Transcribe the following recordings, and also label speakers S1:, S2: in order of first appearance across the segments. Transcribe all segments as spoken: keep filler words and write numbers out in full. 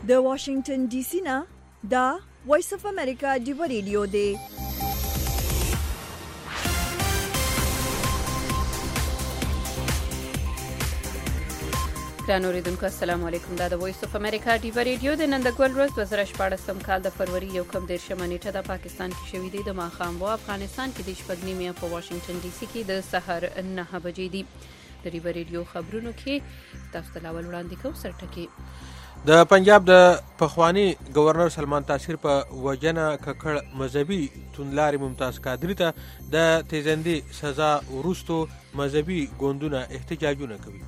S1: د واشنگټن ډي سي نه دا وایس اف امریکا دی ریډیو دی.
S2: ګران اوریدونکو السلام علیکم. دا د وایس اف امریکا دی ریډیو د نن د ګل ورځ دوه زره شپاړسم کال د فروری یو کم دیرشمه نیټه د پاکستان کې شوې دي. د ماښام په افغانستان کې د شپږ نیمې په واشنگټن ډي سي کې د سحر نه بجې دي. د دی ریډیو خبرونو کې تاسو ته لاول وړاندې کوم سرټکی.
S3: د پنجاب د پخوانی گورنر سلمان تاثیر په وجنه ککړ مذهبي توندلاري ممتاز قادری ته د تیزندي سزا ورستو مذهبي ګوندونه احتجاجونه کوي.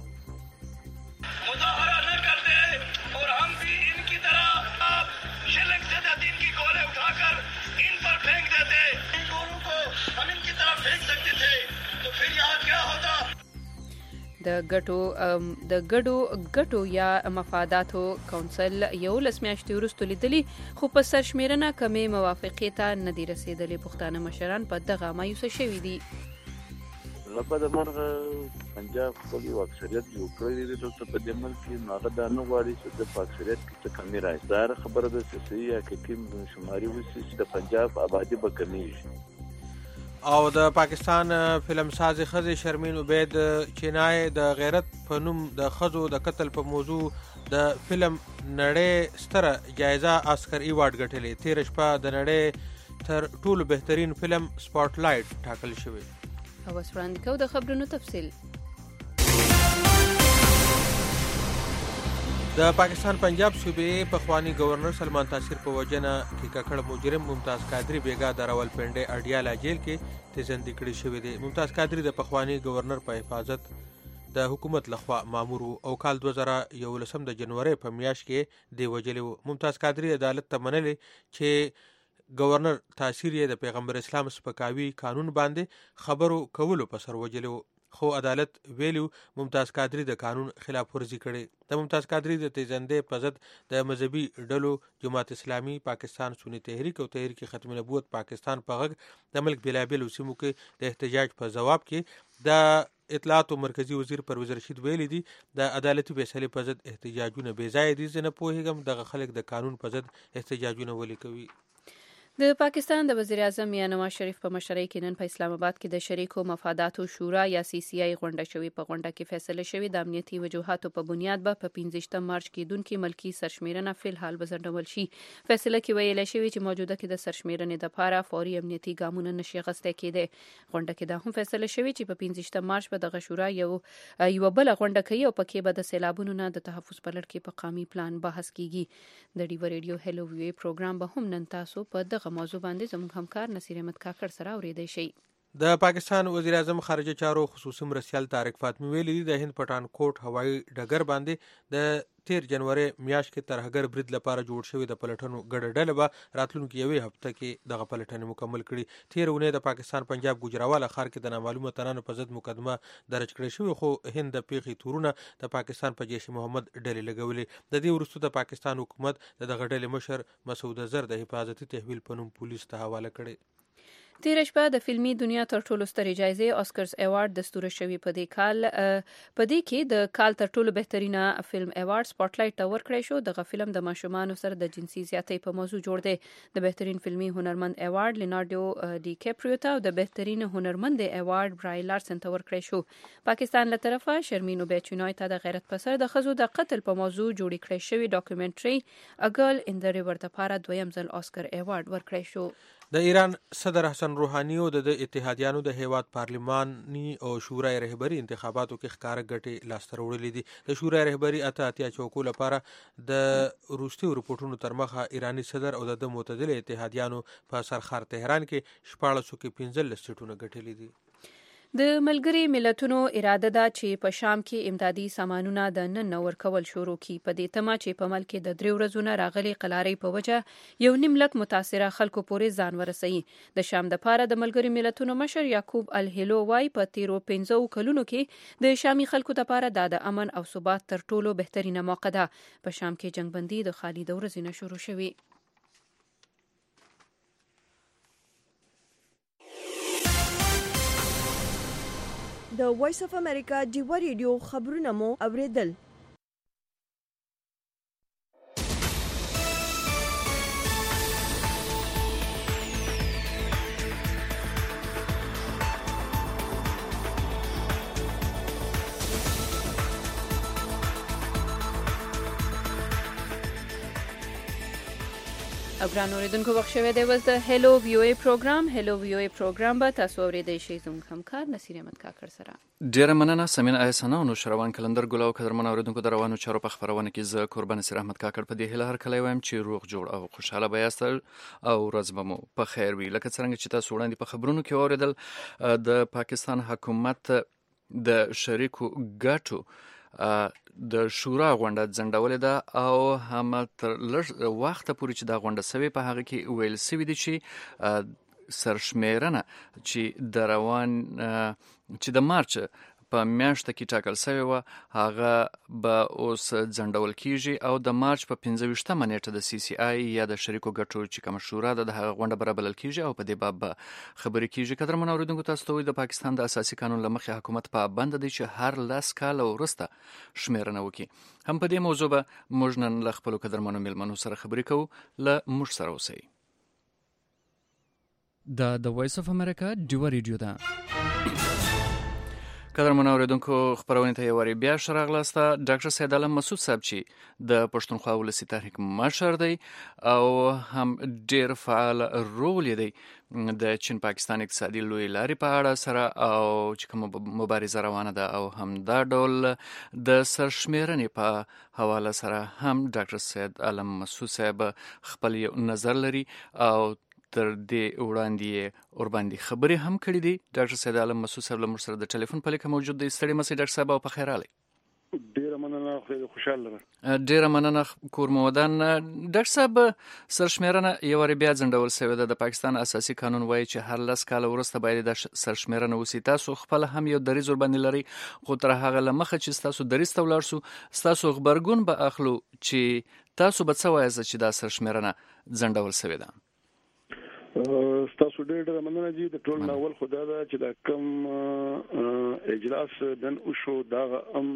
S3: د ګټو د ګډو ګټو یا مفاداتو کونسل یو لس میاشتې وروسته لیدلی خو په سرشمیرنه کمې موافقې ته نه دي رسېدلې. پښتانه مشران په دغه مایوسه شوي دي.
S4: لکه د مرغه پنجاب خپل یو اکثریت جوړ کړی دی دلته په دې ملک کې، نو هغه دا نه غواړي چې د په اکثریت کې څه کمي راشي. دا خبره ده چې صحیح حقیقي شماري وشي چې د پنجاب آبادي به کمیږي.
S3: او د پاکستان فلم ساز ښځې شرمین عبید چینای د غیرت په نوم د ښځو د قتل په موضوع د فلم نړۍ ستره جایزه آسکر ایوارډ ګټلې. تېره شپه د نړۍ تر ټولو بهترین فلم سپاټ لایټ ټاکل شوی.
S2: او اوس وړاندې کوو د خبرونو تفصیل.
S3: د پاکستان پنجاب صوبې پخوانی گورنر سلمان تاثیر په وجنه کې ککړ مجرم ممتاز قادری بیګا د راولپنډي اډیالا جیل کې تیزندي کړی شوی دی. ممتاز قادری د پخوانی گورنر په حفاظت د حکومت لخوا مامور او کال دوه زره یولسم د جنوري په میاشت کې دی وجلی. ممتاز قادری عدالت ته منلې چې گورنر تاثیر یې د پیغمبر اسلام سپکاوي قانون باندې خبرو کولو په سر وجلی، خو عدالت ویلو ممتاز قادری د قانون خلاف ورزي کړي. د ممتاز قادری د تیزندې په ضد د مذهبي ډلو جماعت اسلامي پاکستان سنی تحریک او تحریک ختم نبوت پاکستان په غږ د ملک بلابل سیمو کې د احتجاج په جواب کې د اطلاعات مرکزی وزیر پرویز رشید ویلي دي د عدالتي فیصلې په ضد احتجاجونه بې ځای دي. زه نه پوهیږم دغه خلک د قانون په ضد احتجاجونه ولې کوي.
S2: د پاکستان د وزیر اعظم یا نواز شریف په مشرۍ کې نن په اسلام آباد کې د شریکو مفاداتو شورا یا سی سی آی غونډه شوې. په غونډه کې فیصله شوې د امنیتي وجوهاتو په بنیاد به په پنځه مارچ کېدونکې ملکي سرشمیرنه فلحال وځنډول شي. فیصله کې ویل شوې چې موجوده کې د سرشمیرنې دپاره فوري امنیتي ګامونه نشي اخیستای کېدی. غونډه کې دا هم فیصله شوې چې په پنځه مارچ به دغه شورا یو یو بل غونډه کوي او پکې به د سیلابونو نه د تحفظ په لړ کې په قومي پلان بحث کیږي. د ډیو ریډیو هلو وی پروګرام به هم نن تاسو په دغه موضوع باندې زموږ همکار نصیر احمد کاکړ سره اوریدای شي.
S3: د پاکستان وزیر اعظم خارجه چارو خصوصي مرستیال طارق فاطمی ویلي دي د هند پټان کوټ هوایي ډګر باندې د تیر جنوري میاشت کې ترهګر برید لپاره جوړ شوی د پلټنو ګډه ډله به راتلونکي یوې هفته کې دغه پلټنې مکمل کړي. تیر اونۍ د پاکستان پنجاب ګوجراواله ښار کې د نامعلومه تنانو په ضد مقدمه درج کړې شوې، خو هند د پیښې تورونه د پاکستان په جیش محمد ډلې لګولې. د دې وروسته د پاکستان حکومت د دغه ډلې مشر مسعود اظهر د حفاظتي تحویل په نوم پولیس ته حواله کړي.
S2: تیره شپه د فلمي دنیا تر ټولو سترې جایزې آسکرز ایوارډ دستوره شوې. په دې کال په دې کې د کال تر ټولو بهترینه فلم ایوارډ سپاټ لایټ ته ورکړی شو. دغه فلم د ماشومانو سره د جنسي زیاتۍ په موضوع جوړ دی. د بهترین فلمي هنرمند ایوارډ لینارډو ډي کیپریو ته او د بهترین هنرمند ایوارډ برای لارسن ته ورکړی شو. پاکستان له طرفه شرمین عبید چینای ته د غیرت په سر د ښځو د قتل په موضوع جوړې کړی شوی ډاکومنټري ا ګرل ان د ریور لپاره دویم ځل آسکر ایوارډ ورکړی شو.
S3: د ایران صدر حسن روحانی او د اتحادیانو د هیواد پارلماني او شورای رهبری انتخاباتو کې ښکار ګټې لاسته راوړلې دي. د شورای رهبری اته اتیا چوکو لپاره د روسي رپورټونو تر مخه ایرانی صدر او د معتدل اتحادیانو په سرخار تهران کې شپاړس کې پنځلس سیټونه ګټلې دي.
S2: د ملګري ملتونو اراده ده چې په شام کې امدادي سامانونه د نن ورکول شروع کی. په دې تمه چې په ملک کې د درې ورځو نه راغلي قلارۍ په وجه یو نیم لک متاثره خلکو پورې ځان ورسوي. د شام د پاره د ملګري ملتونو مشر یعقوب الهلو وای په تیرو پنځو کلونو کې د شامي خلکو لپاره د امن او ثبات تر ټولو بهترینه موقع ده. په شام کې جنگ بندي د خالي د ورځې نه شروع شوي.
S1: د وایس اف امریکا ډیو ریډیو خبرونه مو اوریدل.
S2: ابران اوریدونکو وخت شوه دی وز د هلو ویو ای پروګرام هلو ویو ای پروګرام به تاسو اورېدای شئ زموږ همکار نصیر احمد کاکړ سره.
S5: ډیره مننه سمین ایسانه او شروان کلندر ګل او قدرمن اوریدونکو د روانو چارو په خبرونه کې ز قربان نصیر احمد کاکړ په دې هله هر کله وایم چې روغ جوړ او خوشاله بیاست او ورځ مو په خیر وي. لکه څنګه چې تاسو وړاندې په خبرونو کې اوریدل د پاکستان حکومت د شریکو ګټو د شورا غونډه ځنډولې ده او هم تر لږ وخت پورې چې دا غونډه سوي په هغه کې ویل سوي دي چې سرشمیرنه چې د روان چې د مارچ په میاشت کې ټاکل شوی و هغه به اوس ځنډول کیږي او د مارچ په پنځه ویشتمه نیټه د سی سی آی یا د شریکو ګټو چې کوم شورا ده د هغه غونډه برابرل کیږي او په دې باب خبرې کیږي. قدرمن اوریدونکو تاسو ته د پاکستان د اساسي قانون لمخې حکومت په بند دی چې هر لاس کال ورسته شمیرنه وکړي. هم په دې موضوع به موږ نن له خپل قدرمنو ملمنو سره خبرې کوو. له موږ سره اوسئ. دا د وایس اف امریکا ډیو ریډیو ده. قدرمن اوریدونکو خبرونه ته یواري بیا شراغلاسته. ډاکټر سید علم مسعود صاحب چې د پښتونخوا ولسی تحریک مشر دی او هم ډیر فعال رول دی د چین پاکستان اقتصادي لوی لارې په اړه سره او چې کوم مبارزه روانه ده او هم دا ډول د سرشمیرنې په حواله سره هم ډاکټر سید علم مسعود صاحب خپل نظر لري او تر دې وړاندې اور باندې خبرې هم کړې دي. ډاکټر سید علم مسعود صاحب له موږ سره د ټلیفون په لیکه موجود دی. ستړي مسئ ډاکټر صاحب او په خیر علي.
S6: ډیره مننه خو خوشاله
S5: ده. ډیره مننه کور مودان. ډاکټر صاحب سرشمیرنه یو ور بیا ځنډول شوې ده. د پاکستان اساسي قانون وایي چې هر لس کال وروسته باید د سرشمیرنه وسی. تاسو خپل هم یو دریز ور باندې لري خو تر هغه لمخه چې تاسو دریز ته ولاړ سو تاسو خبرګون به اخلو چې تاسو به څه وایي چې دا سرشمیرنه ځنډول شوې ده.
S6: ستاسو ډېر مننه جی. د ټول ناول خدا دا چې دا کم اجلاس دن او شو دا ام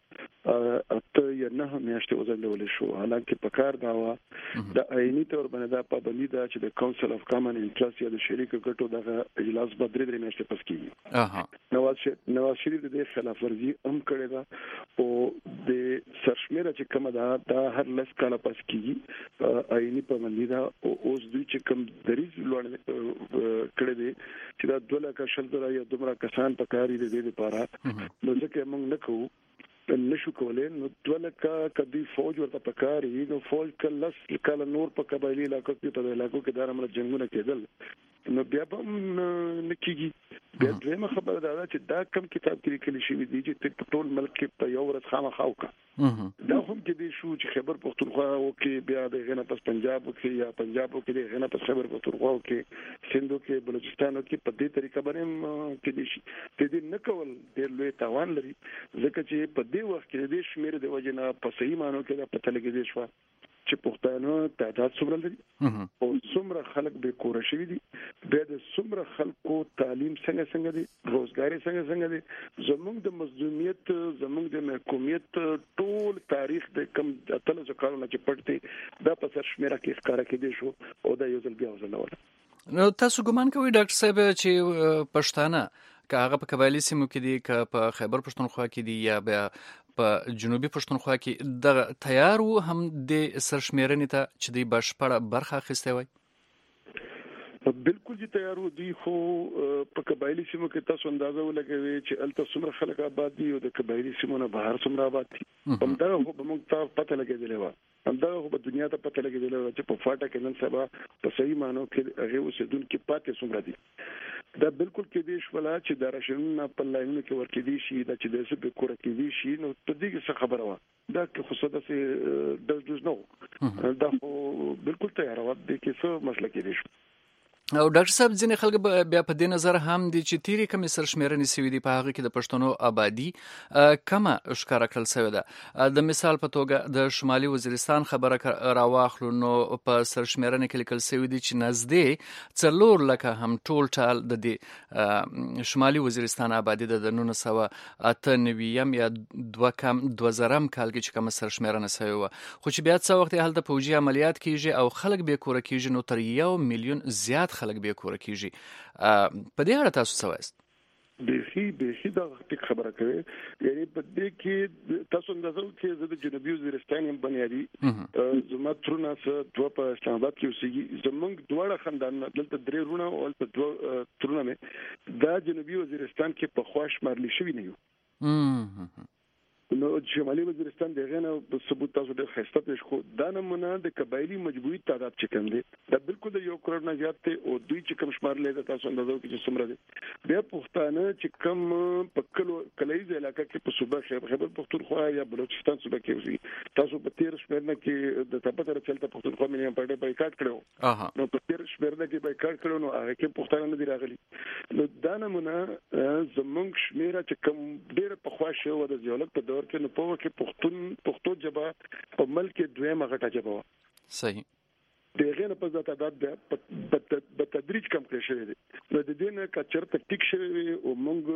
S6: اته یا نه میاشتې وزندول شو. حالانکه په کار دا و د آئینی تور باندې دا پابندي ده چې د کونسل اف کامن انټرست یا د شریک ګټو د اجلاس به درې درې میاشتې پس کیږي. اها نواز شریف نواز شریف د دې خلاف ورزي هم کړې ده او د سرشمیره چې کومه ده دا هر لس کاله پس کیږي. آئینی پابندي ده او اوس دوی چې کوم دریز لوړ کړی دی چې دا دوه لکه شل زره یا دومره کسان په کاري دي د لپاره نو ځکه موږ نه کوو نشو کولای. نو دوه لکه کدي فوج ورته پکاري نو فوج کله کله نور په قبایلی علاقو کې په علاقو کې دارمل جنگونه کېدل نو بیا به نکېږي. بیا دغه خبره ده چې دا کم کتاب کې لیکل شوی دی چې په ټول ملک کې په یو ورځ خامخا وکړه. دا هم کې دی شو چې خبر پښتونخوا او کې بیا د غنه پس پنجاب کې یا پنجاب کې د غنه پس خبر پښتونخوا او کې سندو کې بلوچستان کې په دې طریقه باندې کې دي شي چې دې نه کول ډېر لوی تاوان لري ځکه چې په دې وخت کې دې شمیر د وجنه په صحیح مانو کې دا پته لګی دی شو چې پښتانه تعداد څومره لري او څومره خلک به کور شوي دي به د څومره خلکو تعلیم څنګه څنګه دي روزګاری څنګه څنګه دي زموږ د مظلومیت زموږ د محکومیت ټول تاریخ د کم اتل ځکارونه چې پټي دا په سر شمیره کې ښکارا کې دي شو او دا یو ځل بیا وزنول.
S5: نو تاسو ګمان کوئ ډاکټر صاحب چې پښتانه که هغه په قبایلی سیمو کې دي که په خیبر پښتونخوا کې دي یا بیا په جنوبي پښتونخوا کې د تیار وو هم د سرشمیرنې ته چې دوی بشپړه برخه اخیستې وای؟
S6: بالکل جی تیار وو. دوی خو په قبایلی سیمو کې تاسو اندازه ولګوي چې الته څومره خلک آباد دي او د قبایلی سیمو نه بهر څومره آباد دي. همدا خو به موږ ته پته لګېدلې وه همدا خو په دنیا ته پته لګېدلې وه چې په فاټه کې نن سبا په صحیح معنو کې هغه اوسېدونکي پاتې څومره دي. دا بالکل کې دي شولا چې د راشنونو په لاینونو کې ورکې دي شي دا چې د څه به کور کې دي شي نو په دې کې څه خبره وه دا که خو څه د د دوز نو دا خو بالکل تیار وه د کې څه مسله کې دي شو.
S5: او ډاکټر صاحب ځینې خلک بیا په دې نظر هم دي چې تیری کمی سرشمیرنې سوي دي په هغه کې د پښتنو آبادي کمه ښکاره کړل سوې ده. د مثال په توګه د شمالي وزیرستان خبره راواخلو نو په سرشمیرنې کې لیکل سوي دي چې نږدې څلور لکه هم ټول ټال د دې شمالي وزیرستان آبادي د نولس سوه اته نوي یا دوه کم دوه زرم کال کې چې کومه سرشمیرنه سوې وه خو چې بیا څه وخت هلته پوځي عملیات کیږي او خلک بې کوره کیږي نو تر یو میلیون زیات خلک به کور کیږي. په دې اړه تاسو څه وایست؟
S6: بخي بخي دا خبره کوي یعنی په دې کې تاسو اندازو کې د جنوبي وزیرستان هم بنیادی زما ترونه څه دوه په اسلام آباد کې اوسېږي زمونږ دواړه خاندان دلته درې رونه او په دوه ترونه مې دا جنوبي وزیرستان کې په خواش مارلی شوی نه یو نو شمالي وزیرستان دغه نه ثبوت تاسو د خسته پیش خو دا نمونه د قبایلی مجبوری تعداد چې کوم دي دا بالکل د یو کروڑ نه زیات ته او دوی چې کوم شمار لیدا تاسو اندازو کې چې څومره دي بیا پښتانه چې کوم په کلو کلیز علاقې کې په صوبه خیبر پختونخوا یا بلوچستان صوبه کې اوسي تاسو په تیر شمیر نه کې د تپتر چلته پختونخوا مې په ډېر بایکاټ کړو نو په تیر شمیر نه کې بایکاټ کړو نو هغه کې پښتانه نه دی راغلي نو دا نمونه زمونږ شمیره چې کوم ډېر په خواشه و د جوړک په کې نو په کې پښتون پښتو جبا په ملک دویمه غټه جبا
S5: صحیح
S6: دغه نه په تعداد په تدریج کم کړی شوی دی نو د دې نه کچر ته ټیک شوی او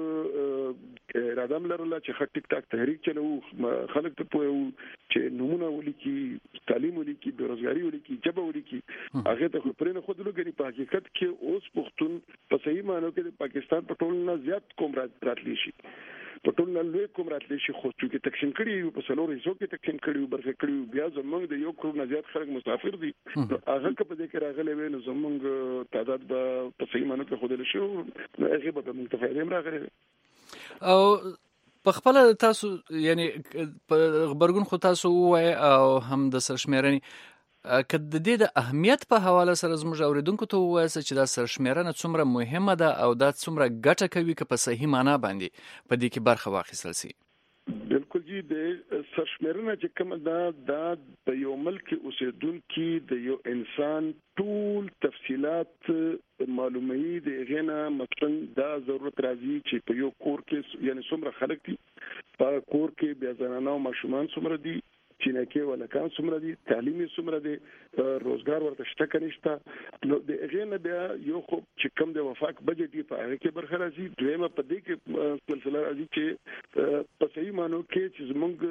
S6: موږ رادم لرله چې خټ ټیک ټاک تحریک چلو خلک ته پوهو چې نمونه ولیکي تعلیم ولیکي بیروزګاری ولیکي جبا ولیکي هغه ته خو پرې نه خود لګنی په حقیقت کې اوس پښتون په صحیح معنی کې د پاکستان په ټول نه زیات کوم راتلی شي په ټول نه لوی کوم راتلی شي خو چې تقسیم کړي په سلور حصو کې تقسیم کړي برخه کړي بیا زمونږ د یو کروڑ نه زیات خلک مسافر دي هغه په دې کې راغلي وي نو زمونږ تعداد به په صحیح معنی کې خودل شو نو هغه به موږ ته فائدې راغلي
S5: او په خپل تاسو یعنی په خبرګون خو تاسو وای او هم د سرشمیرنی کله د دې د اهمیت په حواله سره زموږ اوریدونکو ته وایي چې دا سرشمیرنه څومره مهمه ده او دا څومره ګټه کوي که په صحیح معنا باندې په دې کې برخه واخیستل شي
S6: بالکل جی د سرشمیرنه چې کوم دا دا د یو ملک اوسیدونکو د یو انسان ټول تفصيلات معلومي د غنا مثلا دا ضرورت راځي چې په یو کور کې یعنی څومره خلک دي په کور کې بیا زنانه او ماشومان څومره دي چینکه ولکان څومره دي تعلیمي څومره دي روزګار ورته شته کنيشته نو د غنه بیا یو خو چې کم د وفاق بجټ دی په هغه کې برخه راځي دویمه په دې کې سلسله راځي چې په صحیح معنی کې چې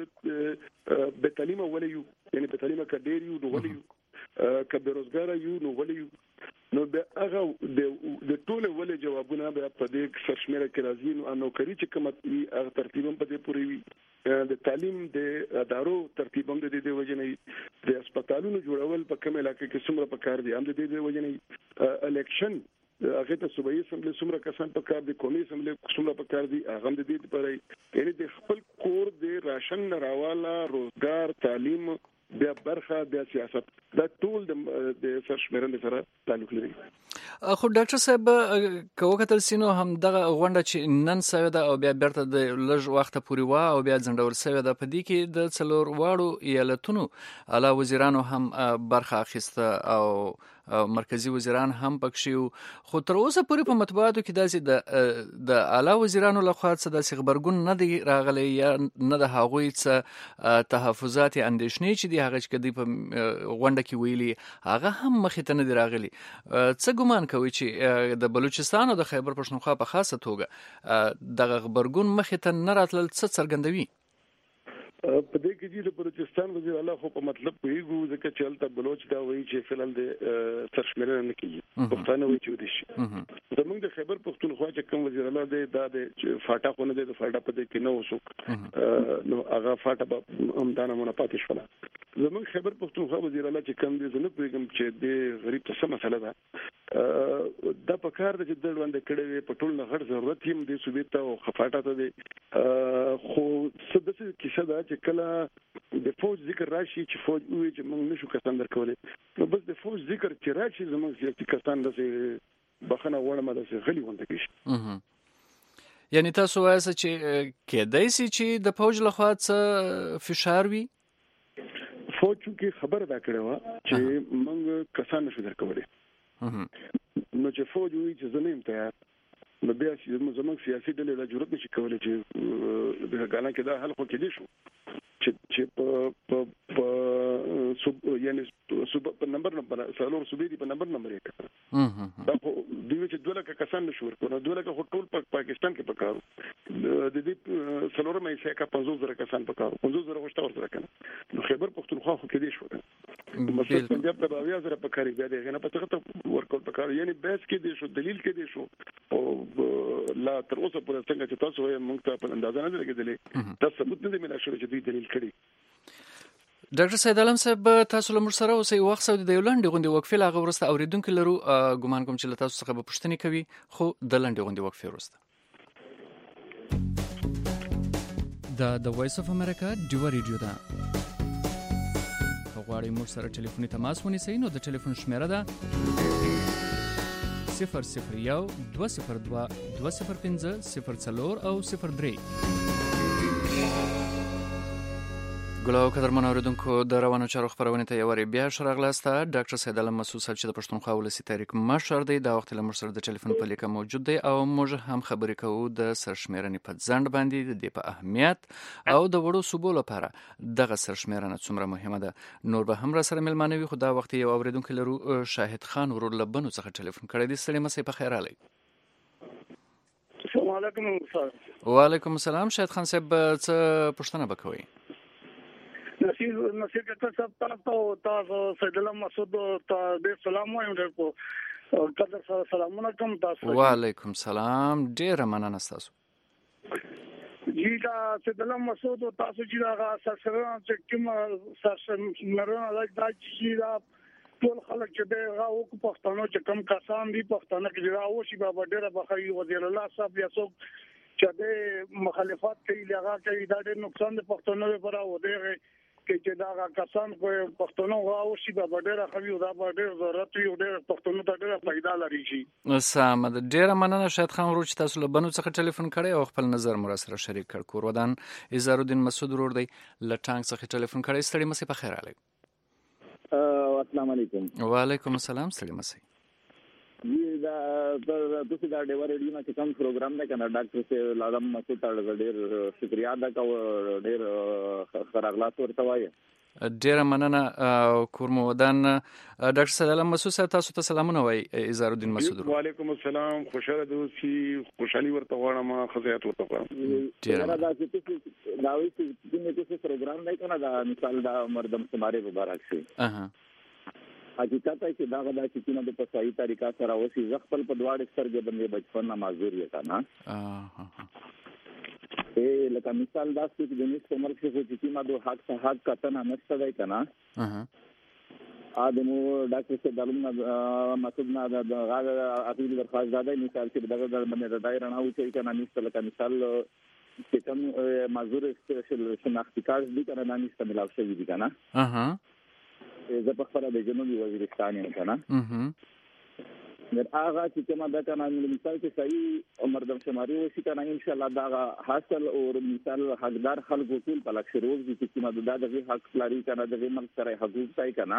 S6: زمونږ به تعلیم ولیو یعنی په تعلیم کې ډیر یو ولیو که بیروزګار یو نو ولیو نو به هغه د ټول ولې جوابونه به په دې سرشمیره کې راځي نو نوکری چې کومه هغه ترتیبم په دې پوری وي د تعلیم د ادارو ترتیبم د دې وجنې د هسپتالونو جوړول په کوم علاقې کې څومره پکار دي هم د دې وجنې الیکشن هغه ته صوبایي اسمبلی څومره کسان پکار دي قومي اسمبلی څومره پکار دي هغه د دې لپاره یعنی د خپل کور د راشن راواله روزګار تعلیم بیا برخه بیا سیاست دا ټول د سرشمیرنې سره تعلق لري
S5: خو ډاکټر صاحب کوو کتل سينو هم دغه غونډه چې نن سوي ده او بیا بیرته د لږ وخت پورې وا او بیا ځندور سوي ده په دې کې د څلور واړو ایالتونو اعلی وزیرانو هم برخه اخیسته او مرکزی وزیران هم پکښیو خو تر اوسه پورې په مطبوعاتو کې داسې د د اعلی وزیرانو لخوا څه داسې خبرګون نه دی راغلی یا نه د هغوی څه تحفظات اندېښنې چې دی هغه چې کدی په غونډه کې ویلي هغه هم مخې ته نه دی راغلی څه ګمان کوي چې د بلوچستان او د خیبر پښتونخوا په خاصه توګه دغه خبرګون مخې ته نه راتلل څه څرګندوي
S6: په دې کې چې د بلوچستان وزیر الله خو په مطلب پیګو ځکه چې الته بلوچ دا وایي چې فلل د سرشمیرنه نه کیږي پښتانه وایي چې ودی شي زمونږ د خیبر پښتونخوا چې کوم وزیر الله دی دا د فاټا خو نه دی د فاټا په دې کې نو وسوک نو هغه فاټا به هم دا نه پاتې شول زمونږ خیبر پښتونخوا وزیر الله چې کوم دی زنه پیغام چې د غریب څه مسله ده دا په کار د چې د وړاندې کړي په ټول نه غړ ضرورت هم دي سوبیت او خفاټه ته دي خو څه د څه کیسه ده چې کله د فوج ذکر راشي چې فوج وي چې موږ نشو کسان درکولای نو بس د فوج ذکر چې راشي زموږ سیاسي کسان د بخنه وړمه د غلي ونده کیږي
S5: یعنی تاسو وایئ چې کېدای شي چې د فوج لخوا څه فشار وي
S6: فوج کې خبر دا کړو چې موږ کسان نشو درکولای نو چې فوج وي چې زموږ امتیاز نو بیا چې زموږ سیاسي ډلې د جرأت نشي کولای چې د غانا کې دا حل خو کې دي شو چې چې په په یعنی صوبه په نمبر نمبر څلور صوبې دی په نمبر نمبر یې کړ دا خو دوی چې دوه لکه کسان نشور کړو دوه لکه ټول په پاکستان کې پکارو د دې څلور مې چې کا پنځوس زره کسان پکارو پنځوس زره غوښته ورته کنه نو خیبر پختونخوا خو کې دي شو مثلا پنجاب ته بیا زره پکاري بیا دغه نه پته ته ورکول پکارو یعنی بحث کې دي شو دلیل کې دي شو او لا تر اوسه پر څنګه چې تاسو یې موږ ته په اندازه نه لګیدلې دا ثبوت نه دی مله شو چې دوی دلیل کړي
S5: ډاکټر سید علم صاحب تاسو له موږ سره اوسئ وخت سود د یولند غونډې وقفې لاغه ورسته اوریدونکو لرو ګمان کوم چې له تاسو څخه به پوښتنه کوي خو د لندې غونډې وقفې ورسته دا د وایس اف امریکا ډیو ریډیو ده غواړئ موږ سره ټلیفوني تماس ونیسئ نو د ټلیفون شمیره ده صفر صفر یو دوه صفر دوه دوه صفر پنځه صفر څلور او صفر درې ګلو قدرمن اوریدونکو د روانو چارو خبرونه ته یوری بیا شراغلاسته ډاکټر سید علم مسعود صاحب چې د پښتونخوا ولسی تحریک مشر دی دا وخت له موږ سره د ټلیفون په لیکه موجود دی او موږ هم خبرې کوو د سرشمیرنې په ځند باندې د په اهمیت او د وړو صوبو لپاره دغه سرشمیرنه څومره مهمه ده نور به هم را سره ملمانه وي خو دا وخت یو اوریدونکو لرو شاهد خان ورور لبنو څخه ټلیفون کړی دی سړي مسې په خیر علي
S7: السلام علیکم استاد
S5: وعلیکم السلام شاهد خان صاحب څه پوښتنه وکوي
S7: نصیر نصیر کته صاحب تاسو تاسو سید علم مسعود ته د سلام وایم درکو کله سره سلامونه کوم تاسو
S5: وعلیکم السلام ډیر مننه تاسو
S7: جی دا سید علم مسعود تاسو چې دا سره چې کوم سره مرونه دا چې دا ټول خلک چې دا او پښتنو چې کم کسان دي پښتنه کې دا او شی بابا ډیر بخری وزیر الله صاحب یا څوک چې د مخالفت کوي لغه کوي دا ډیر نقصان د پښتنو لپاره و دی کې چې دا کسان په پښتنو او شی به ډېر خوي دا به ډېر ضرورت وي او ډېر پښتنو ته ډېر فائدہ لري شي
S5: سم د ډېر مننه شاهد خان ورو چې تاسو له بنو څخه ټلیفون کړی او خپل نظر مو سره شریک کړ کور ودان اظهار الدین مسعود ورور دی له ټانګ څخه ټلیفون کړی ستړي مسې په خیر علي
S8: السلام علیکم
S5: وعلیکم السلام ستړي مسې
S8: دا د دوی دا ډیور ریډیو نه کوم پروګرام نه کنه ډاکټر سه لازم مسعود ته ډېر شکریا ادا کوم ډېر خراغلات ورته وایي
S5: ډېر مننه کورمو ودان ډاکټر سید علم مسعود صاحب تاسو ته سلامونه وایي اظهار الدین مسعود
S6: وعلیکم السلام خوشاله دوسی خوشحالي ورته غواړم خزیات ورته غواړم
S8: ډېر دا چې دا وایي چې د دې پروګرام نه کنه دا مثال دا مردم سماره مبارک شي
S5: اها
S8: حقیقت ہے کہ داغه دا چې کینه د صحیح طریقہ سره اوسې زغپل په دواړو سترګې باندې بچپن نه معذور یې کنه اه اه لکه مثال دا چې د نس عمر کې چې کینه د حق ته حق کتن نشته دی کنه
S5: اه
S8: ادمو ډاکټر سے دلم مسعود نه د غاړه اصلي درخواست داده مثال چې دغه باندې د دایره نه اوسې کنه مثال لکه مثال چې کوم معذور شناختی کارت دي کنه نه نشته ملاو شوی دي کنه
S5: اها
S8: زه په خبره د جنوبي وزیرستان یم کنه
S5: اها
S8: در هغه چې کومه د کنه مثال چې صحیح مردم شماري وشي کنه ان شاء الله دا حاصل او مثال حقدار خلکو ټول په لک شروع دي چې کومه د دغه حق لري کنه دغه ملک سره حقوق پای کنه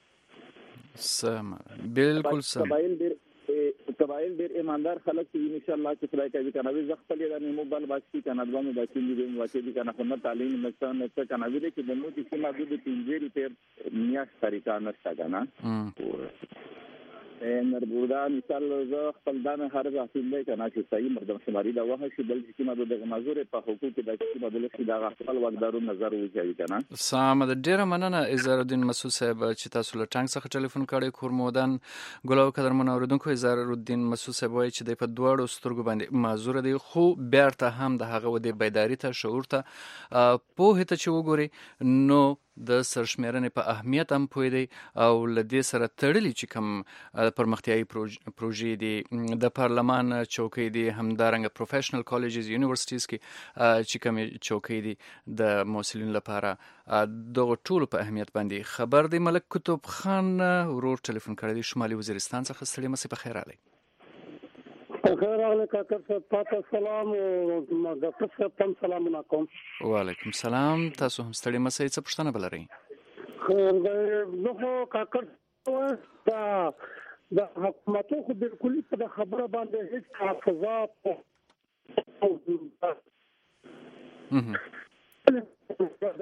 S5: سم بالکل سم
S8: قبایل ډیر قبایل ډیر ایماندار خلک چې ان شاء الله چې خدای کوي کنه وي زغپل د موبایل باسي کنه د موبایل باسي د واچي دي کنه خو تعلیم نشته نه کنه وی چې د نو چې ما د پنځيري په میاش طریقه نشته کنه نر بودا مثال زه خپل دانه هر حاصل دی کنه چې صحیح مردم شماري دا وه چې بل چې ما د معذور په حقوق د چې ما د لسی دا خپل وګدارو نظر وځي کنه
S5: سام د ډیره مننه اظهار الدین مسعود صاحب چې تاسو له ټانګ څخه ټلیفون کړی کورمودان ګلو قدرمن اوریدونکو اظهار الدین مسعود صاحب وایي چې د په دوړو سترګو باندې معذور دی خو بیرته هم د هغه ودی بیداری ته شعور ته په هته چې وګوري نو د سرشمیرنې په اهمیت هم پوي دی او لدې سره تړلي چې کوم پرمختیايي پروژې دي د پارلمان چوکۍ دي همدارنګه پروفیشنل کالجز یونیورسيټیز کې چې کوم چوکۍ دي د مسلمانانو لپاره دغه ټول په اهمیت باندې خبر دی ملک کتب خان ورور ټلیفون کړی دی شمالي وزیرستان څخه ستړي مسې په خیر علي
S7: خیر علي کاکر صاحب تاسو سلام او ډاکټر صاحب تم سلام علیکم
S5: وعلیکم السلام تاسو هم ستړي مسې څه پوښتنه بلرئ
S7: خیر دی نو کاکر دا د حکومتو خو بالکل په خبره باندې هیڅ حافظات دا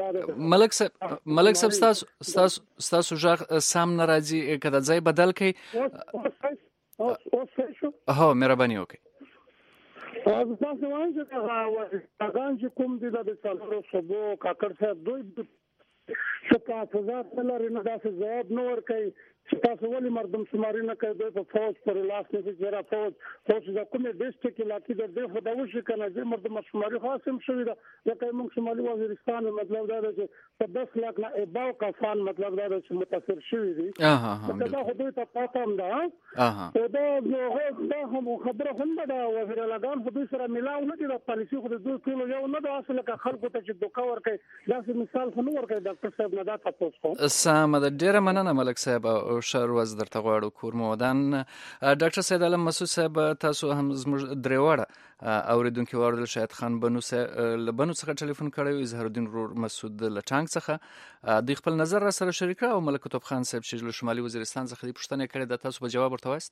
S5: ملک صاحب ملک صاحب تاسو تاسو تاسو ژغ سم ناراضي کده ځای بدل کړئ.
S7: اوس شو
S5: هو مهرباني وکړئ.
S7: از تاسو وایم چې هغه چې کوم دي د څلورو صبو کاکړ صاحب دوی څه تاسوات لري نه داسې جواب نه ورکوي چې تاسو ولې مردم شماري نه کوي دوی په فوج پر لاس نه چې را فوج فوج د کومې ډیسټریکټ علاقې د دې خو د وشي کنه چې مردم شماري خاصم شوی دا لکه موږ شمالي وزیرستان مطلب دا دی چې په دس لاک نه اباو کسان مطلب دا دی چې متاثر شوی دي.
S5: اها ها
S7: دا خو دوی ته پاتې هم ده.
S5: اها
S7: دا دا هم خبره هم ده وزیر اعلیګان خو دوی سره ملاو نه دي د پالیسي خو دوی ټول یو نه ده اصل لکه خلکو ته چې دوکا ورکوي داسې مثال خو نه ورکوي ډاکټر صاحب نه دا تاسو خو
S5: سم ده. ډیره مننه ملک صاحب او شهر وز درته غواړو کور مودان. ډاکټر سید علم مسعود صاحب تاسو هم زموږ درېواړه اوریدونکو واردل شاید خان بنو لبنو څخه ټلیفون کړی اظهار الدین رور مسعود لټانګ څخه د خپل نظر را سره شریک او ملک توپ خان صاحب چې له شمالي وزیرستان څخه د پښتنې کړی د تاسو په جواب ورته وایست.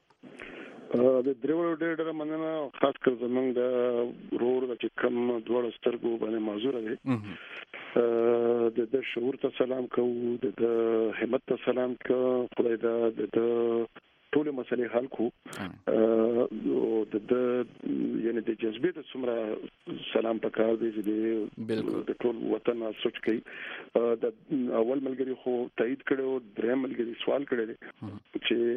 S6: د درېواړو ډېر ډېر مننه خاص کر زمونږ د رور د چې کم دوړ سترګو باندې معذور دی د د شعور ته سلام کوو د همت ته سلام کوو خدای دا د ټول مسلې حل کو او د یعنی د جذبې د څومره سلام پکار دی چې د ټول وطن سوچ کوي. د اول ملګری خو تایید کړو دریم ملګری سوال کړی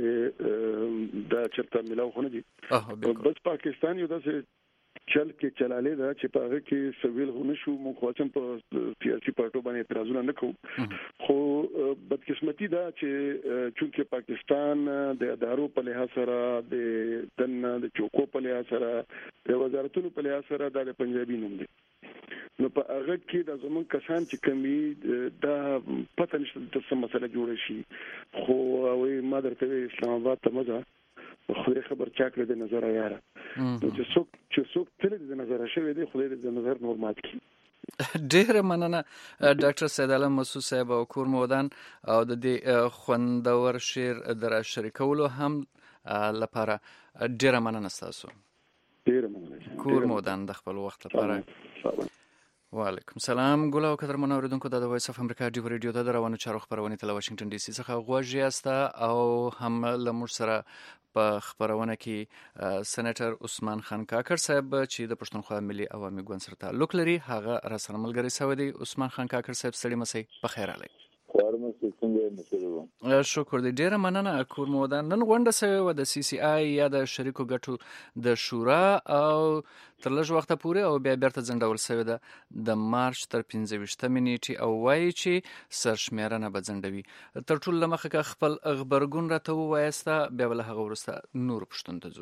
S6: چې دا چرته ملاو خونه دي بس پاکستان یو داسې چل کې چلاله دا چې په هغه کې سویل هونه شو مو خواچم په سیاسي پارټو باندې اعتراضونه نه کوو خو بدقسمتي دا چې چونکه پاکستان د ادارو په لحاظ سره د دن د چوکو په لحاظ سره د وزارتونو په لحاظ سره د پنجابي نوم دی نو په هغه کې د زمون کسان چې کمی دا پته نشته د څه مسله جوړ شي خو وای ما درته اسلام آباد ته مزه خدای خبر چا کړی د نظر یاره چې څوک چې څوک تل د نظر شوی دی خدای د نظر نور مات کړي.
S5: ډیره مننه ډاکټر سید علم مسعود صاحب او کور مودان او د دې خوندور شعر در شریکولو هم لپاره ډیره مننه تاسو.
S6: ډیره مننه
S5: کور مودان د خپل وخت لپاره. وعلیکم سلام ګل او قدر منو اوریدونکو د وایس اف امریکا دی ریډیو د روانو چارو خبرونه تل واشنگټن ډي سي څخه غوږی است او هم لمر سره په خبرونه کې سېنیټر عثمان خان کاکړ صاحب چې د پښتونخوا ملي عوامي ګوند سره تعلق لري هغه را سره ملګری شوی دی. عثمان خان کاکړ صاحب ستړي مسئ په خیر علي.
S4: خورم څنګه مسلو
S5: شکر دی ډیره مننه. کور مودان نن غونډه سوی و د سی سی آی یا د شریکو ګټو د شورا او تر لږ وخت پورې او بیا بیرته ځنډول سوی ده د مارچ تر پنځه ویشتمې نیټې او وایي چې سرشمیرنه به ځنډوي. تر ټولو له مخکې خپل خبرګون راته ووایسته بیا به له هغه وروسته نور پوښتنو ته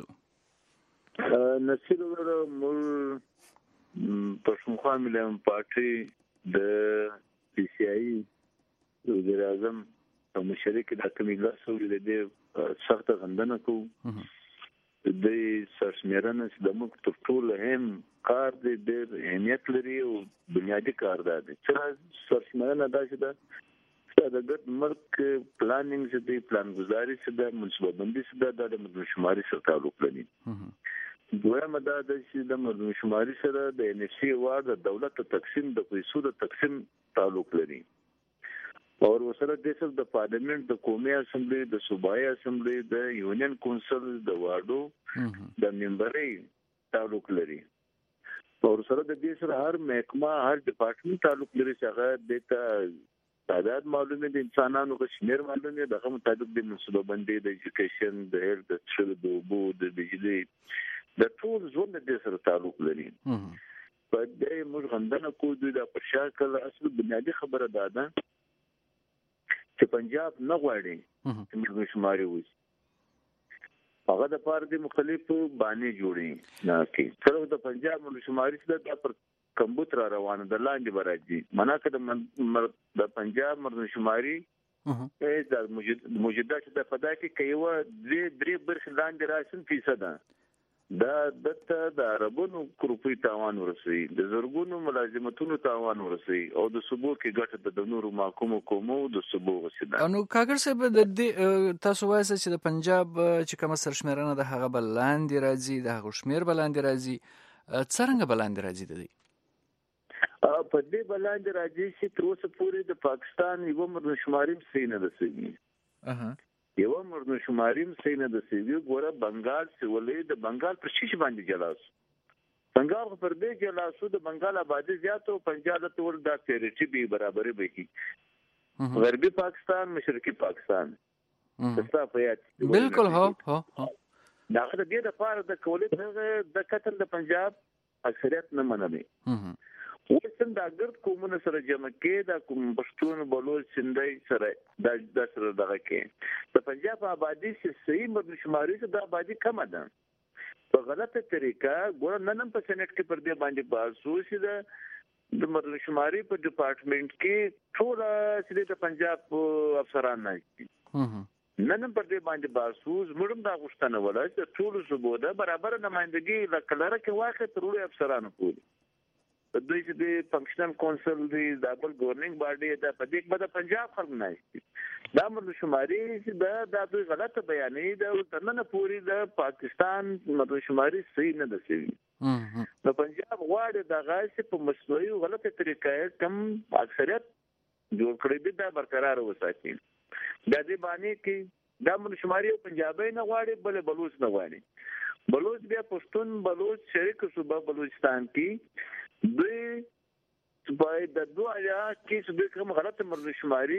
S5: ځو.
S4: نصیر وروره موږ پښتونخوا ملي پارټي د پی سی آی وزیر اعظم او مشرک د کمیلا سوري د دې سخت غندنه کوو د سرشمیرنه چې د موږ تر ټولو هم کار دی د اهمیت لري او بنیادی کار دی چې سرشمیرنه دا چې دا د ګډ ملک پلانینګ چې دی پلان گزاري چې د منصوبه بندي چې د د مردم شماري سره تعلق لري. دویمه دا چې د مردم شماري سره د ان ایف سی وارد د دولت تقسیم د پیسو د تقسیم تعلق لري او ورسره د سر د پارلیمنت د قومي اسمبلی د صوبایي اسمبلی د یونین کونسل د واردو د ممبرۍ تعلق لري او ورسره د دې سره هر محکمه هر ډپارټمنټ تعلق لري چې هغه د تعداد معلومه د انسانانو په شمیر معلومه دغه مطابق د منصوبه بندي د ایجوکیشن د هیلث د ټرل د اوبو د بجلی د ټول ژوند د دې سره تعلق لري. په دې موږ غندنه کوو د پرشاکل اصل بنیادی خبره ده چې پنجاب نه غواړي چې موږ شماري وځي هغه د پاره د مختلفو باندې جوړي نه کی سره د پنجاب موږ شماري څخه د پر کمبوتر روانه د لاندې برادي مناکه د د پنجاب موږ شماري د موجوده چې د فدا کې کيوه درې درې برخه لاندې راشن فیصد دا دته د عربونو کروپی تاوان ورسي د زرګونو ملازمتونو تاوان ورسي او د صوبو کې ګټه د نورو محکومو کومو د صوبو وسیده.
S5: نو کاګر صاحب د دې تاسو وایي چې د پنجاب چې کوم سرشمیرنه د هغه بلاندې راځي د هغه شمیر بلاندې راځي څنګه بلاندې راځي د دې
S4: په دې بلاندې راځي چې تر اوسه پورې د پاکستان یو مردمشماري سینه ده سوي
S5: اها
S4: یو مردمشماري سینه ده سوي ګوره بنگال سولې د بنگال پر شیش باندې جلاس بنگال پر دې جلاسو د بنگال آبادی زیاتو پنجاب ته ور د تیریټي به برابرې به کی غربي پاکستان مشرقي پاکستان تاسو په یاد
S5: بالکل هو هو
S4: دا د دې د پاره د کولې د قتل د پنجاب اکثریت نه منلي وسم دا ګرد کومونه سره جمع کې دا کوم پښتون بلوچ سندای سره د د سره دغه کې د پنجاب آبادی چې صحیح مردمشماري څخه د آبادی کم ده په غلطه طریقه ګور نن په سنټ کې پر دې باندې باسو چې د د مردمشماري په ډپارټمنټ کې ټول چې د پنجاب افسران نه دي نن پر دې باندې باسوز مړم دا غوښتنه ولا چې ټول صوبه برابر نمائندګي لکلره کې واخه ترولي افسرانو کوي دوی چې د فنکشنل کونسل دی د بل گورننګ باډي د پدې کې د پنجاب خلک نه دا مردمشماري چې دا د دوی غلطه بیانې د ترنه پوری د پاکستان مردمشماري صحیح نه ده شوی د پنجاب غواړي د غاښ په مسلوي غلطه طریقې کم اکثریت جوړ کړی دی دا برقرار وساتي د دې باندې کې د مردمشماري پنجابي نه غواړي بل بلوچ نه غواړي بلوچ بیا پښتون بلوچ شریک صوبه بلوچستان کې دوی په د دوه یا کې څه کوم غلط مردمشماري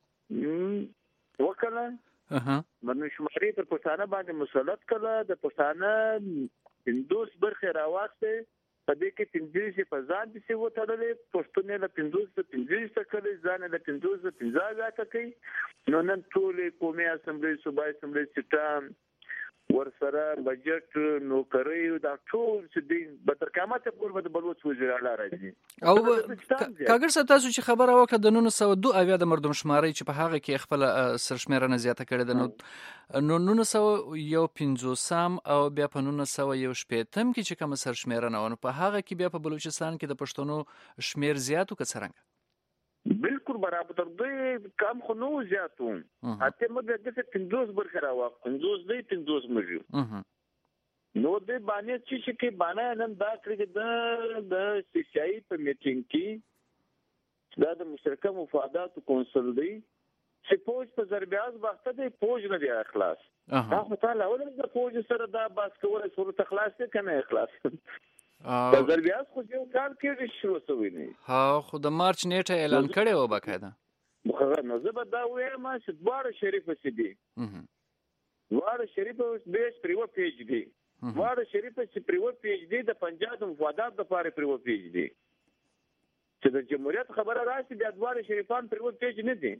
S4: وکړه اها مردمشماري پر پښتانه باندې مسلط کړه د پښتانه هندوس برخه راوخته په دې کې پنځه په ځان دي چې وټړلې پښتون له پنځه پنځه تکلې ځان له پنځه پنځه ځکه کوي نو نن ټول قومي اسمبلی صوبای اسمبلی سټام ورسره بجټ نو کوي دا ټول چې دی به تر قیامت پورې د بلوچ وزیر اعلی راځي
S5: او کاګر څه تاسو چې خبره وکړه د نن سو دوه اویا د مردمشماري چې په هغه کې خپل سرشمیرنه زیاته کړې ده نو نو نن سو یو پنځوسم او بیا په نن سو یو شپږم کې چې کوم سرشمیرنه ونه په هغه کې بیا په بلوچستان کې د پښتنو شمیر زیاتو کڅرنګ
S4: بالکل برابر دی کم خو نو زیاتو اته مده د پنځوس برخه راو پنځوس دی پنځوس مجو نو د باندې چې کې باندې نن دا کړی د د سیاسي په میټینګ کې دا د مشترکه مفادات کونسل دی چې پوج په ضربیاز وخت دی پوج نه دی اخلاص دا خو تعالی ولې د پوج سره دا باس کول صورت اخلاص کنه اخلاص په ضربیاز خو یو کار کې شروع شوی نه
S5: ها خو د مارچ نیټه اعلان کړي و بقاعده
S4: مخه نو زه به دا وایم چې دواړه شریف سي دي دواړه شریف بیس پریو پیج دي دواړه شریف چې پریو پیج دي د پنجاب مفادات د پاره پریو پیج دي چې د جمهوریت خبره راشي د دواړه شریفان پریو پیج نه دي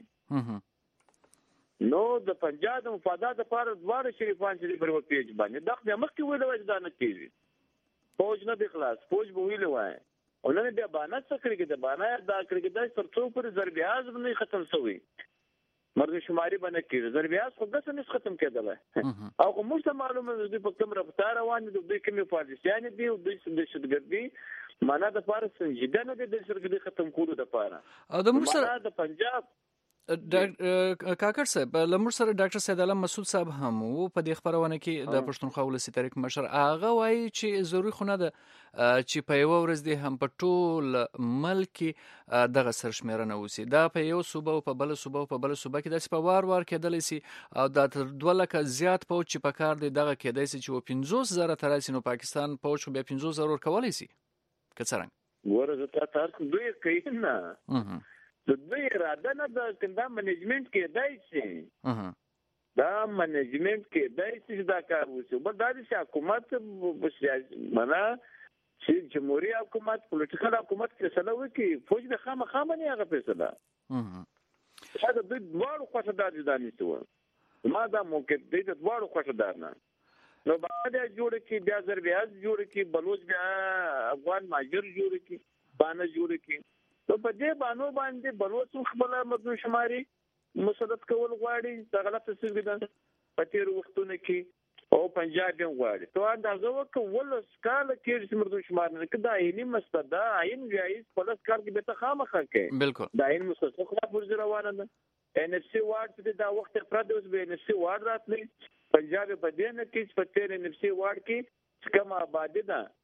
S4: نو د پنجاب مفادات د پاره دواړه شریفان چې پریو پیج باندې دا مخکې ویل وای دا نه کیږي فوج نه د خلاص فوج به ویل وای او نن بیا باندې څه کړی د باندې دا کړی د ترڅو پر ضربیاز باندې ختم شوی مردمشماري باندې کیږي ضربیاز خو دغه نس ختم کېدل او کوم څه معلومه د په کوم رفتار روان دي د کومې پالیسيان دي او د دهشتګردي معنا د پاره سنجیده نه د دهشتګردي ختم کولو د پاره
S5: او د مرسر
S4: د پنجاب
S5: کاکر صاحب لمر سره ډاکټر سید علم مسعود صاحب هم وو په دې خبرونه کې د پښتونخوا ولسی تاریخ مشر هغه وایي چې ضروری خونه ده چې په یو ورځ دی هم په ټول ملک دغه سرشمیرنه وسی دا په یو صوبه او په بل صوبه او په بل صوبه کې د په وار وار کېدل سي او د تر دوه لکه زیات پوج چې په کار دی دغه کېدای سي چې پنځوس زره تراسي نو پاکستان پوج بیا پنځوس زره کولای سي کڅرنګ
S4: ورته تاسو دوی کوي نه د دوی اراده نه د کنده منیجمنت کې دای شي دا منیجمنت کې دای شي دا کار وشي بل دا چې حکومت معنا چې جمهوریت حکومت پولیټیکل حکومت کې سره وکي فوج د خامه خامه نه هغه فیصله دا د دوه خوشدار دي دانیسته ما دا موقع د دوه خوشدار نه نو بعد جوړ کې بیا ضربیاز جوړ کې بلوچ بیا افغان ماجر جوړ کې باندې جوړ کې نو په دې باندې باندې بلوچ خپل مردمشماري مسلط کول غواړي د غلط څه ده په تیر وختونو کې او پنجاب هم غواړي ته اندازه وکړه ول سکاله کې چې مردمشمار نه کدا عیني مستدا عین جایز په لاس کار کې به ته خامخا کې
S5: بالکل
S4: دا عین مستقل خلا پرځ روانه ده ان اف سي وارد دې دا وخت پرد اوس به ان اف سي وارد راتلی پنجاب په دې نه کې په تیر ان اف سي وارد کې کومه آبادی ده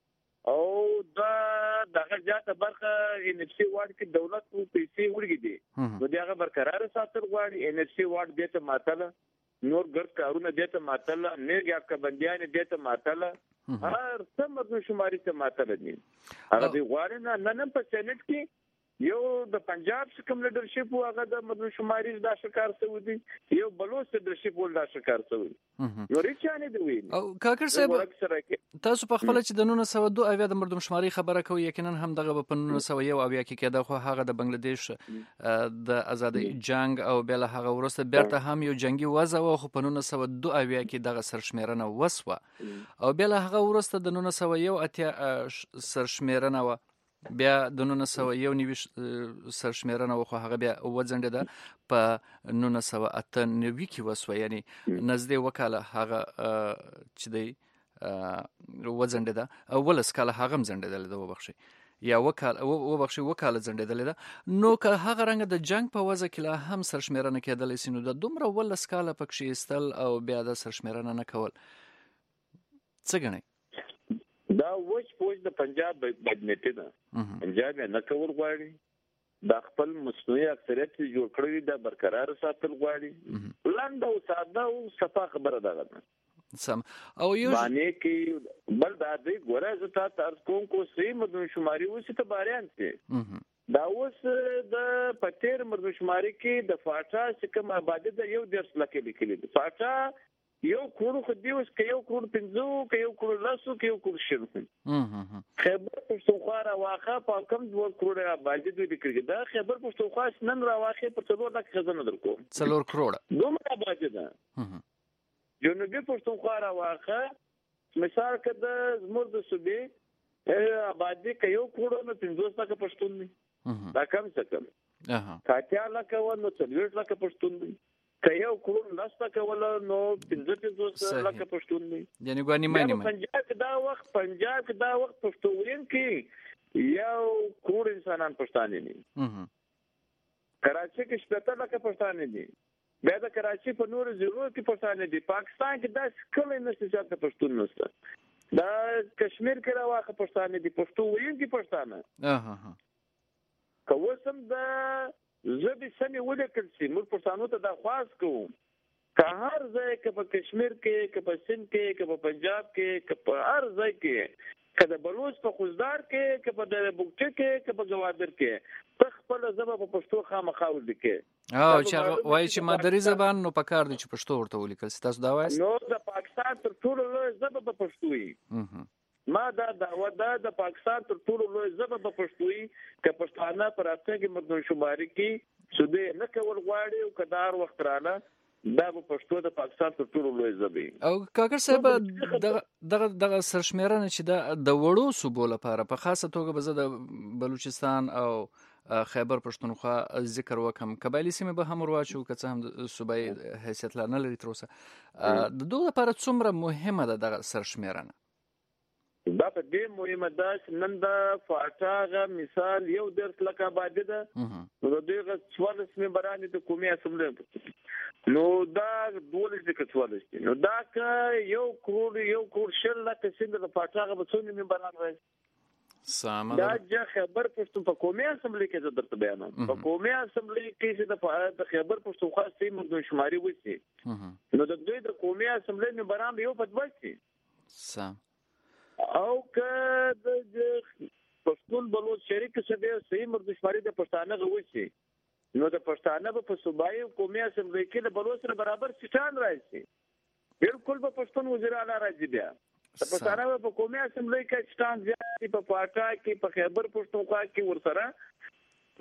S4: او دا دغه ځاته برخه ان اف سي وارد کې دولت او پیسې ورګي دي نو دغه برقرار ساتل غواړي ان اف سي وارد دته ماتله نور ګرد کارونه دته ماتله نه یا کبنديان دته ماتله هر څه مردم شماري ته ماتله دي هغه دی غواړي نه نن په سېنات کې یو د پنجاب څخه لیدرشپ هغه د مردم شماري د شکار سوي دي یو بلوچ لیدرشپ ول د شکار سوي یو ریچانه دی وین
S5: او کاکر صاحب تاسو په خپل چې د نونو سو دوه اویا د مردم شماري خبره کوي یقینا هم دغه په نونو سو یو اویا کې کېده خو هغه د بنگلاديش د ازادي جنگ او بل هغه ورسته بیرته هم یو جنگي وځه او خو په نونو سو دوه اویا کې دغه سرشمیرنه وسوه او بل هغه ورسته د نونو سو یو اتیا سرشمیرنه و بیا د نونو سو یو نیوي سرشمیرنه خو هغه بیا وځنډه په نونو سو اته نوي کې وسوه یعنی نزدې وکاله هغه چې دی وځنډه اول سکاله هغه مزنډه د وبخشي یا وکاله وبخشي وکاله زنډه ده نو که هغه رنګ د جنگ په وځه کې لا هم سرشمیرنه کېدل سينو د دومره ول سکاله پکې استل او بیا د سرشمیرنه نه کول څه غني
S4: دا وښ پوج د پنجاب بدنيته ده پنجاب نه کول غواړي د خپل مصنوعي اکثریت جوړ کړی د برقرار ساتل غواړي لاند او ساده او صفه خبره ده
S5: سم او یو
S4: باندې کې بل د دې ګوره زتا تر کوم کو سي مردم شماري وسه ته باریان ته دا اوس د پټیر مردم شماري کې د فاټا چې کوم آبادی د یو درس لکه لیکلي د فاټا یو کور خو دی اوس کې یو کور پنځو کې یو کور لاسو کې یو کور شنو خبر پښتونخوا راواخه په کم دوه کروڑ آبادی دوی لیکلي دا خبر پښتونخوا نن راواخه په څلور لک خزانه درکو
S5: څلور کروڑ
S4: دومره آبادی ده جنوبي پښتونخوا راواخه مثال کده زموږ د صوبې آبادی کې یو کروڑ نو پنځوس لک پښتون دي دا کم څه کم اها کاتیا لک و نو څلور لک پښتون دي که یو کور لاسته کوله نو پنځه پنځوس لکه پښتون دي
S5: یعنی ګوانی مانی
S4: پنجاب دا وخت پنجاب دا وخت پښتون کې یو کور انسانان پښتانه دي کراچي کې شپږ لکه پښتانه دي بیا د کراچي په نور زیرو کې پښتانه دي پاکستان کې دا څکل نه څه پښتون نشته دا کشمیر کې راوخه پښتانه دي پښتون کې پښتانه
S5: اها
S4: کوسم دا زبې سمې ولیکل شي موږ پښتانه ته دا خواص کوو که هر ځای کې په کشمیر کې که په سند کې که په پنجاب کې که په هر ځای کې که د بلوچ په خوزدار کې که په د بوکټه کې که په گوادر کې په خپل ژبه په پښتو خامخا ولیکي
S5: او چې وایي چې مادری زبان نو پکار دي چې پښتو ورته ولیکل تاسو دا وایي
S4: نو د پاکستان تر ټولو لوی ژبه په پښتو وي ما دا دا دا د پاکستان تر ټولو لوی ژبه په پښتو وي که پښتانه پر اته کې مردم شماري کې سوده نه کول غواړي او کدار وخت رانه دا په پښتو د پاکستان تر ټولو لوی ژبه
S5: او کاکر صاحب دغه دغه سرشمیرنه چې د وړو صوبو لپاره په خاصه توګه به زه د بلوچستان او خیبر پښتونخوا ذکر وکم قبایلی سیمه به هم ورواچو که څه هم صوبای حیثیت نه لري تر اوسه د دوه لپاره څومره مهمه ده دغه سرشمیرنه
S4: دا په دې مهمه ده چې نن د فاټاغه مثال یو درس لکه آبادی ده نو د دغه څوارلس ممبران د قومي اسمبلی نو دا دولس د کڅوالس نو دا که یو کروڑ یو کروڑ شل لکه سند د فاټاغه په څو ممبران راځي
S5: سامه
S4: دا چې خبر پښتون په قومي اسمبلی کې زه درته بیانوم په قومي اسمبلی کې چې د خبر پښتونخوا سیمه د شماري وسی نو د دوی د قومي اسمبلی ممبران یو په دوه
S5: سام
S4: او که د پښتون بلوچ شریک څخه صحیح مرد شماري د پښتانه غوښتي نو د پښتانه په صوبایي قومي اسمبلی کې د بلوچ سره برابر سټان راځي بالکل په پښتون وزیر اعلی راځي بیا د پښتانه په قومي اسمبلی کې سټان ځي په پاټا کې په خیبر پښتونخوا کې ورسره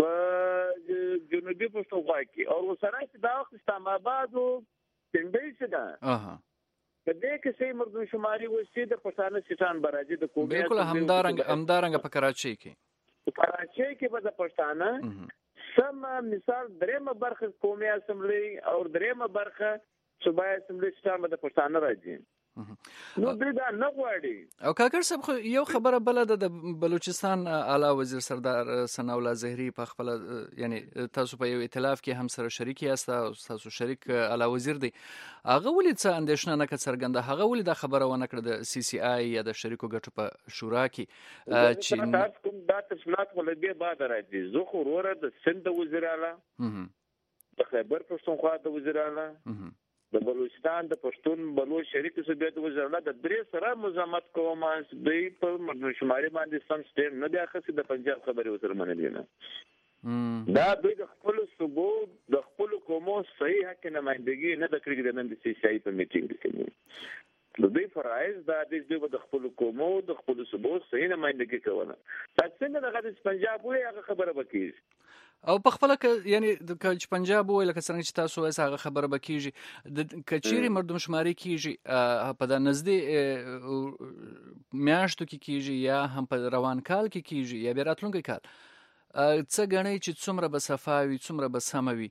S4: په جنوبي پښتونخوا کې او ورسره چې دا وخت اسلام آباد او پنډۍ څه ده
S5: اها
S4: په دې کې سي مردم شماري وسي د پښتانه سټان براځي د قومي
S5: بالکل همدارنګ همدارنګ په کراچي کې
S4: په کراچي کې به د پښتانه سم مثال درېمه برخه قومي اسمبلی او درېمه برخه صوبایي اسمبلی سټان به د پښتانه راځي
S8: نو دوی دا نه غواړي.
S5: او کاکړ صاحب خو یو خبره بل د بلوچستان اعلی وزیر سردار ثناء الله زهري په خپل یعنی تاسو په یو ائتلاف کې هم سره شریک یاست او تاسو شریک اعلی وزیر دی، هغه ولې څه اندېښنه نه کړه څرګنده، هغه ولې دا خبره ونه کړه د سی سی آی یا د شریکو ګټو په شورا کې چې
S8: تاسو کوم دا تشنات ولې بعد راځي. زه خو وروره د سند وزیر اعلی د خیبر پښتونخوا د وزیر اعلی د بلوچستان د پښتون بلوچ شریک صوبې د وزیر اعلی د درې سره مزاحمت کوم دوی په مردمشماري باندې سم سټیم نه دی اخیستي، د پنجاب خبرې وسره منلې نه. دا دوی د خپل صوبو د خپل قومو صحیح حق نمائندګي نه د کړی د نن د سی سی آی په میټینګ کې. د دوی فرایض دا د دوی د خپل قومو د خپل صوبو صحیح نمائندګي کوله. دا څنګه دغه د پنجاب وایي هغه خبره وکړي
S5: او په خپل کې یعنی د کچ پنجاب وای لکه څنګه چې تاسو وایي هغه خبره بکیږي د کچيري مردمشماري کیږي په د نږدې میاشتو کې کیږي یا هم په روان کال کې کیږي یا به راتلونکي کال، څه غنئ چې څومره به صفاوي څومره به سموي؟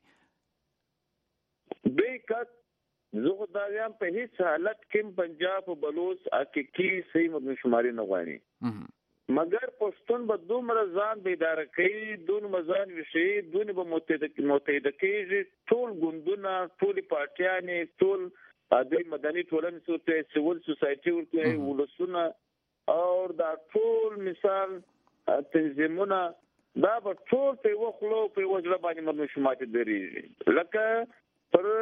S8: دوی کټ زه دا یم په هیڅ حالت کې پنجاب او بلوچ حقيقي صحیح مردمشماري نه غواړي، مگر پښتون به دومره ځان بیدار کوي، دون مزان وشي، دون به متحد کېږي، ټول ګوندونه، ټول پارټیانې، ټول د مدني ټولنې څخه سیول سوسایټي ورته ولسونه او دا ټول مثال تنظیمونه دا به ټول په وخلو په وجه باندې مردمشماري درېږي. لکه پر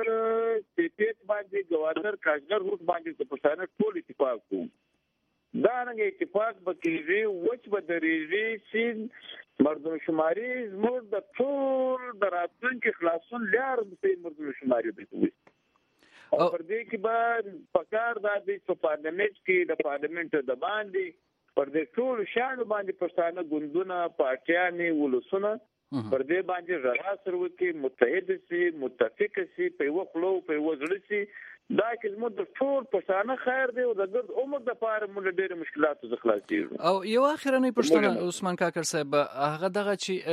S8: سیټ باندې گورنر کاشګر روټ باندې د پښتانه ټول اتفاق کوي، دا رنګ اتفاق بکیږي وچ بدریږي چې مردمشماري زموږ د ټول دراتونکو خلاصون لار په مردمشماري دی. او پر دې کې به پکار د دې پارلیمنت کې د پارلیمنت د باندې پر دې ټول شان باندې پښتانه ګوندونه پارټیانې ولسونه پر دې باندې راځي سره کې متحد سي متفق سي په وخلو په وزړ سي. دا چې موږ د ټول پښتانه خیر دی او د ګرد عمر د پاره موږ ډېر مشکلات ز خلاصيږو.
S5: او یو اخرنۍ پښتنه عثمان کاکړ صاحب هغه دغه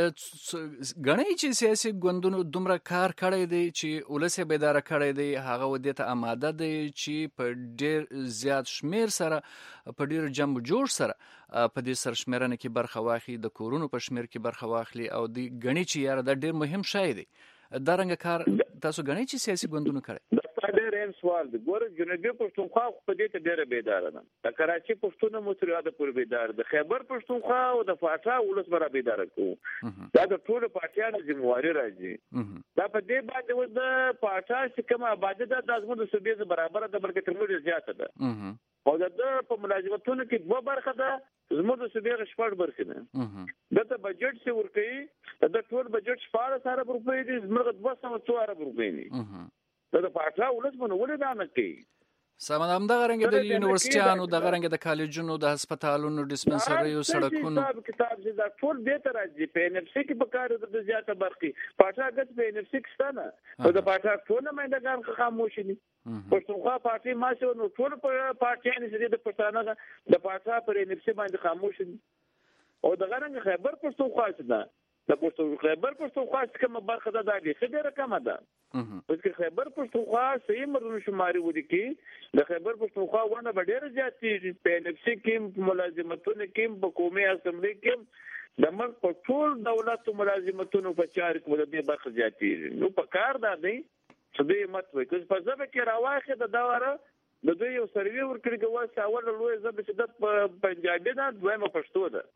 S5: چې غنۍ چې سیاسي ګوندونو دومره کار کړی دی چې ولسه بیدار کړی دی، هغه ودې ته آماده دی چې په ډېر زیات شمیر سره په ډېر جمع جوړ سره په دې سرشمیرنه کې برخه واخلي، د کورونو په شمیر کې برخه واخلي او د غنۍ چې یاره دا ډېر مهم شای دی. دا رنګ کار تاسو غنۍ چې سیاسي ګوندونو کړی؟
S8: دا ډېر سوال دی. ګوره جنوبي پښتونخوا په دې ته ډېره بیدار ده، د کراچي پښتون مو تر یاده پورې بیدار ده، خیبر پښتونخوا او د فاټا ولس برابر بیدار کوو. دا د ټول پارټیانو ذمہواری راځي. دا په دې باندې و د پاټا چې کومه آبادی ده د ازمو د صوبې برابر ده بلکې تر نورو زیاته ده. او د په ملازمتونو کې دوه برخه ده، زموږ د صوبې شپږ برخې ده. دته بجټ څه ورکړي د ټول بجټ شپږ ارب روپۍ دي، زموږ دوه سوه څو ارب روپۍ دي. دا د پاټا ولس باندې ولې دا نه کوي؟
S5: سامان هم دغه رنګ د یونیورسيټیانو دغه رنګ د کالجونو د هسپتالونو ډیسپنسریو سړکونو
S8: کتاب کتاب چې دا ټول دې ته راځي په ان اف سي کې په کار د زیاته برخې پاټا غت په ان اف سي کې ستنه او د پاټا ټول مېندګان خاموش دي. پښتونخوا پارټي ماشو نو ټول پارټیان چې د پښتانه د پاټا پر ان اف سي باندې خاموش دي. او دغه رنګ خیبر پښتونخوا څخه د پښتون خیبر پښتونخوا څخه مبارخه ده د دې خبره کمه ده. اوس کې خیبر پښتونخوا صحیح مردمشماري ودی کې د خیبر پښتونخوا ونه ډېر زیات دي په ان اف سي کې ملازمتونه کې په قومي اسمبلی کې د ملک په ټول دولت ملازمتونو په چار کې ولدي برخه زیات دي. نو په کار ده دی چې دې مت وي چې په ځبه کې راواخه د داوره د دوی یو سروي ورکړي کوي اول لوی زبه چې د پنجابي نه دویمه پښتو ده.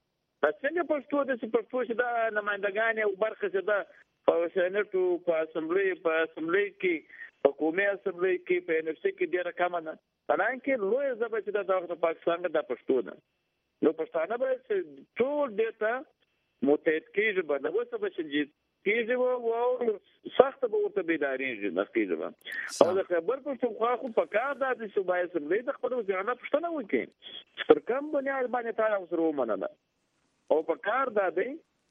S8: څنګه پښتو د پښتو چې د نمائندګان او برخه چې د په سېنټو په اسمبلی په اسمبلی کې په قومي اسمبلی کې په ان اف سي کې ډیره کم نه حالانکه لوی زبه چې د پاکستان د پښتو ده. نو پښتانه به ټول دیتا متحد کېږي باندې وسه به شي کېږي او سخت به ورته بیداریږي د کېږي. او د خبر پښتونخوا خو په کار د صوبای اسمبلی د خپل ځانه پښتنه وکړي پر کوم بنیاد باندې تاسو سره ومنله او په کار دا دی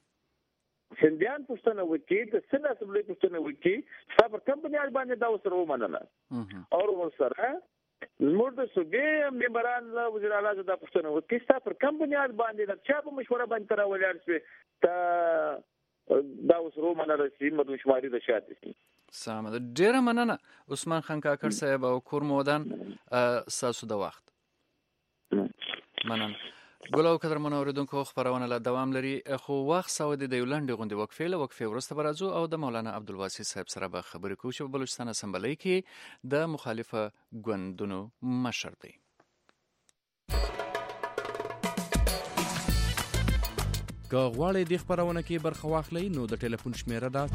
S8: سندیان پښتنه وکړي د سن اسمبلی پښتنه وکړي صبر کم بنیاد باندې دا سره ومنله او ورسره زموږ د صوبې ممبران له وزیر اعلی د پښتنه وکړي صبر کم بنیاد باندې د چا په مشوره باندې تر ولر شي ته دا سره ومنله چې مردمشماري د شاته شي.
S5: سمه ده. ډیره مننه عثمان خان کاکړ صاحب او کور مودان ساسو د وخت مننه. ګل او قدرمن اوریدونکو خبرونه لا دوام لري خو وخت سعودي د یولند غونډې وقفې له وقفې وروسته برازو او د مولانا عبدالواسي صاحب سره به خبرې کوو چې بلوچستان اسمبلی کې د مخالفه ګوندونو مشر دی.
S9: که غواړئ د خبرونه کې برخه واخلئ نو د ټلیفون شمیره ده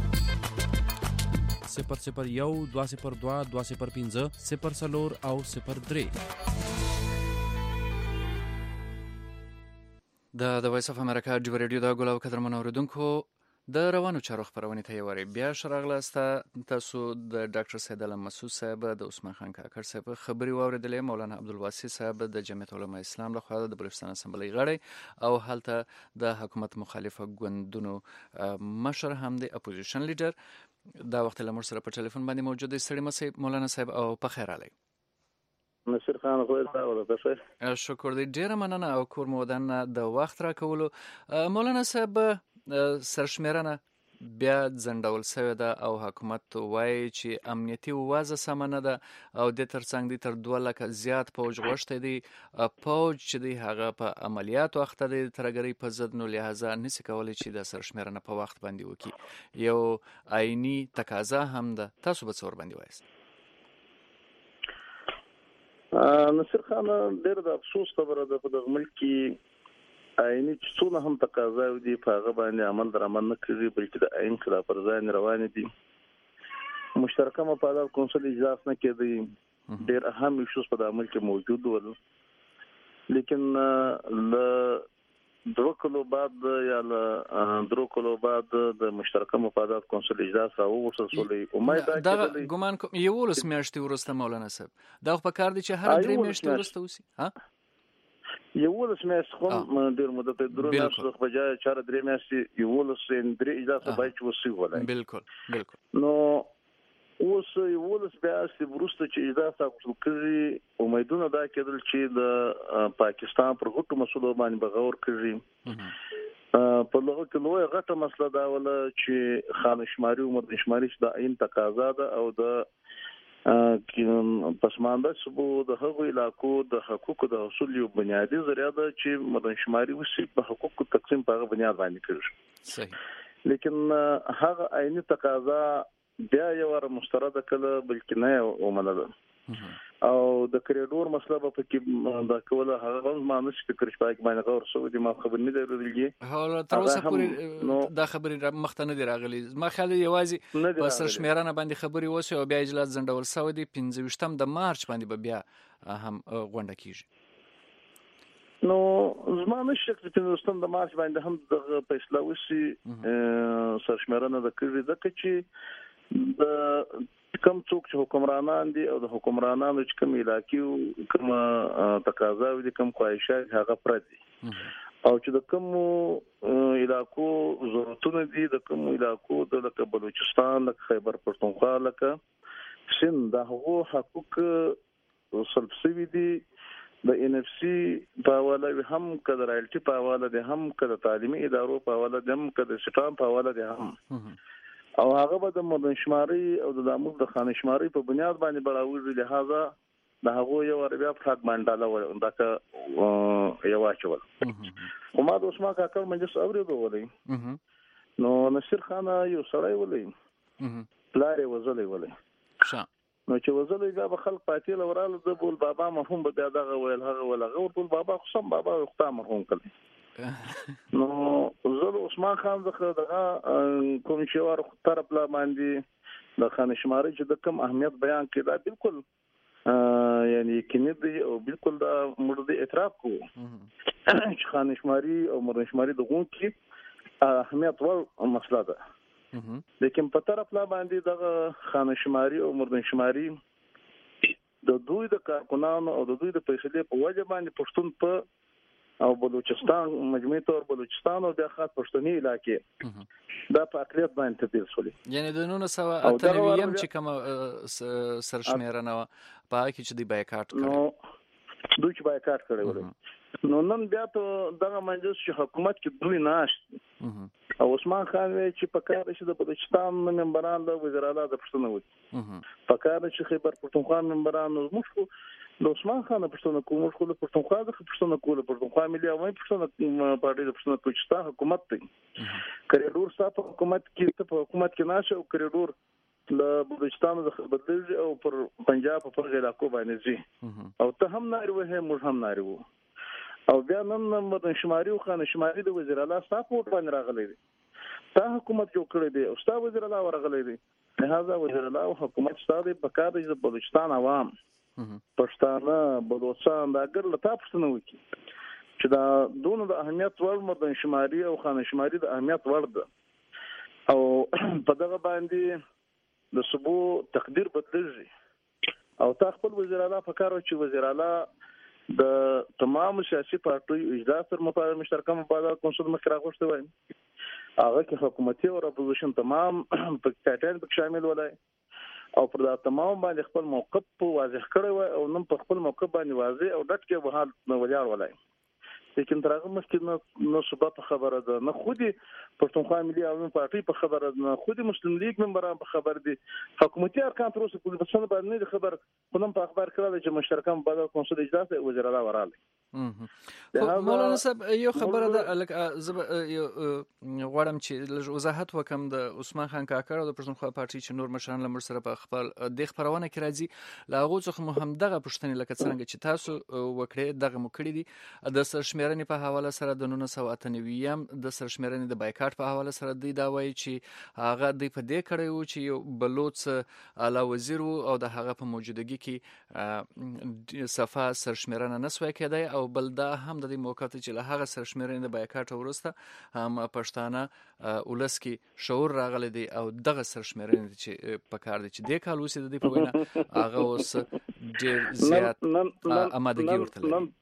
S9: صفر صفر یو دوه صفر دوه دوه صفر پنځه صفر څلور او صفر درې.
S5: د د وایس اف امریکا ډیو ریډیو دا ګل او قدرمن اوریدونکو د روانو چارو خبرونه ته یوري بیا شرغلاسته تاسو د ډاکټر سید علم مسعود صاحب د عثمان خان کاکړ صاحب خبري واوریدلې. مولانا عبدالواسي صاحب د جمعیت علماء اسلام له خوا د بلوچستان اسمبلی غړی او هلته د حکومت مخالفه ګوندونو مشر هم دی اپوزیشن لیډر دا وخت له مر سره په ټلیفون باندې موجود دی. ستړي مسئ مولانا صاحب او په خیر علي.
S4: نصیر خان خو دا ولا بخیر.
S5: شکر دی ډیره مننه او کور مودان د وخت را کولو. مولانا صاحب سرشمیرنه بیا ځنډول شوې ده او حکومت وایي چې امنیتي وضع سمه نه ده او د ترڅنګ دی تر دوه لکه زیات پوج غوښتی دی. پوج چې دی هغه په عملیاتو اخته دی ترهګرۍ په ضد، نو لهذا نشي کولی چې د سرشمیرنه په وخت باندې وکړي. یو آئینی تقاضا هم ده. تاسو به څه ورباندې وایاست؟
S4: نصیر خان ډېر د افسوس خبره ده په دغه ملک کې آئینی چې څونه هم تقاضا دي په هغه باندې عمل در عمل نه کوي، بلکې د آئین خلاف ورزۍ روان دي. مشترکه مفادات کونسل اجلاس نه کېدی، ډېر اهم ایشوز په دغه ملک کې موجود ول، لیکن له درو کلو بعد یا له درو کلو بعد د مشترکه مفادات کونسل اجلاس راوغوښتل شوی. امید ده
S5: دا ګمان کوم یولس میاشتې وروسته مولانا صاحب دا خو په کار دی چې هر درې میاشتې وروسته وسی. ها
S4: یولس میاشتې خو ډېر مدت درو میاشتې په بجای چار درې میاشتې یولس درې اجلاس باید وسی ولای.
S5: بالکل بالکل.
S4: نو اوس یولس میاشتې وروسته چې اجلاس راغوښتل کړي، امیدونه دا کېدل چې د پاکستان پر غټو مسلو باندې بغور کړي. په لغه کې لوی غټه مسله دا ولا چې خانشماري او مردشماري چې د عین تقاضا ده او د پسمانده صوبو د هغو علاقو د حقوقو د حصول یو بنیادی ذریعہ ده چې مردشماري وسی په حقوقو تقسیم په هغه بنیاد باندې کړي.
S5: صحیح.
S4: لیکن هغه عیني تقاضا بیا یو ور مسترد کله بلکې نه ومنله او د کریډور مسله په کې دا کوله هغه معنی چې فکر شپږ باندې غور شو دي ما خبر نه درلږي.
S5: هغه تر اوسه پورې دا خبرې مخته نه دی راغلي. ما خیال یوازې په سرشمیرانه باندې خبرې وشي او بیا اجلاس ځنډول شو دي. پنځه ویشتم د مارچ باندې به بیا هم غونډه کیږي.
S4: نو زمانه شک چې پنځه ویشتم د مارچ باندې هم د فیصله وشي سرشمیرانه د کړي د چې د کوم څوک چې حکمرانان دي او د حکمرانانو چې کوم علاقې کوم تقاضا دي کوم خواهشات هغه پر دي او چې د کوم علاقو ضرورتونه دي د کوم علاقو د لکه بلوچستان لکه خیبر پښتونخوا لکه سند د هغو حقوق سلب شوي دي. د ان اف سی په حواله هم کده رایلټي په حواله دي هم کده تعلیمي ادارو په حواله دي هم کده سټام په حواله دي هم او هغه به د مدنشماري او د دامو د خانشماري په بنیاد باندې بڑاوي. لہذا د هغه یو بیا فراګمنټاله و دغه یو واچول. او ما د عثمان کاکړ مجلس اورېدو ولې نو نصیر خان یو سړی ولې پلارې وزلې ولې
S5: ښه
S4: نو چې وزلې بیا به خلک پاتې لوراله د بول بابا مفهوم به بیا دغه ویل هغه ولا غو بول بابا خصم بابا خو مرحوم کړي. نو زه عثمان خان زخه دغه کوم چې ور طرف لا باندې د خانشماري چې د کم اهمیت بیان کړه بالکل یعنی کینه دی او بالکل دا مرده اعتراف کو چې خانشماري او مردشماري دغه کې اهمیت ور مسله ده. لیکن په طرف لا باندې دغه خانشماري او مردشماري د دوی د کارکونانو او د دوی د فیصلې په وجه باندې پښتون په او بلوچستان مجموعي تور بلوچستان او د خاص پښتوني علاقې دا په اقلیت باندې تبدیل شول.
S5: یعنی د نونو سوا اتنویم چې کوم سرشمیرنه په کې چې دی بایکاټ کړي
S4: نو دوی چې بایکاټ کړي ول
S6: نو نن بیا ته دغه مجلس چې حکومت کې دوی ناشته او عثمان خان وی چې په کار شي د بلوچستان ممبران د وزیر اعلی د پښتنو وي په کار چې خیبر پښتونخوا ممبران موږ د عثمان خان پښتنو کوم موږ د پښتونخوا د پښتنو کول پښتونخوا ملي عوامي پښتنو پارټي د پښتنو بلوچستان حکومت دی کریډور صاحب حکومت کې ته په حکومت کې ناشه او کریډور له بلوچستان څخه بدلږي او پر پنجاب په علاقو باندې ځي او ته هم ناري وه موږ هم ناري وو او بیا نن مدن شماري او خان شماري د وزیر اعلی سپورټ باندې راغلي دي تا حکومت جوړ کړی دی او ستا وزیر اعلی ورغلی دی لہذا وزیر اعلی او حکومت ستاسو په کار د بلوچستان عوام پښتانه بلوچستان دا ګر لتا پښتنه وکي چې دا دونه د اهمیت ور مدن شماري او خان شماري د اهمیت ور ده او په دغه باندې د سبو تقدیر بدلږي او تا خپل وزیر اعلی په کار چې وزیر اعلی د تمام سیاسي پارټیو اجلاس تر مطابق مشترکه مبادله کونسل مخ راغوښته وای هغه کې حکومتي او اپوزیشن تمام په کټل کې شامل ولای او پر دا تمام باندې خپل موقف واضح کړی وای او نن په خپل موقف باندې واضح او ډټ کې وحال نو ولاړ ولای لیکن تر هغه مخکې نو صبح په خبره ده نه خودي پښتونخوا ملي عوامي پارټي په خبره ده نه خودي مسلم لیگ ممبران په خبر دي حکومتي ارکان تر اوسه په څه باندې خبر خپل په اخبار کړل چې مشترکه مبادله کونسل اجلاس وزیر اعلی وراله
S5: مولانا صاحب یو خبره ده زب یو غواړم چې لږ وضاحت وکم د عثمان خان کاکړ او د پښتونخوا پارټي چې نور مشران لمر سره په خپل د خبرونه کې راځي لاغو څخه مهم دغه پښتنې لکه څنګه چې تاسو وکړې دغه مو کړی دي د سرشمیرنې په حواله سره د نولس سوه اته نوي یم د سرشمیرنې د بایکاټ په حواله سره دوی دا وایي چې هغه دوی په دې کړی و چې یو بلوچ اعلی وزیر او د هغه په موجودګي کې صفه سرشمیرنه نسوي کېدای او بل دا هم د دې موقعیت چې له هغه سرشمیرنې د بایکاټ ورسته هم پښتانه ولس کې شعور راغلی دی او دغه سرشمیرنې چې په کار دي چې د کال وسې د دې په وینا هغه اوس ډېر زیات آمادګي ورته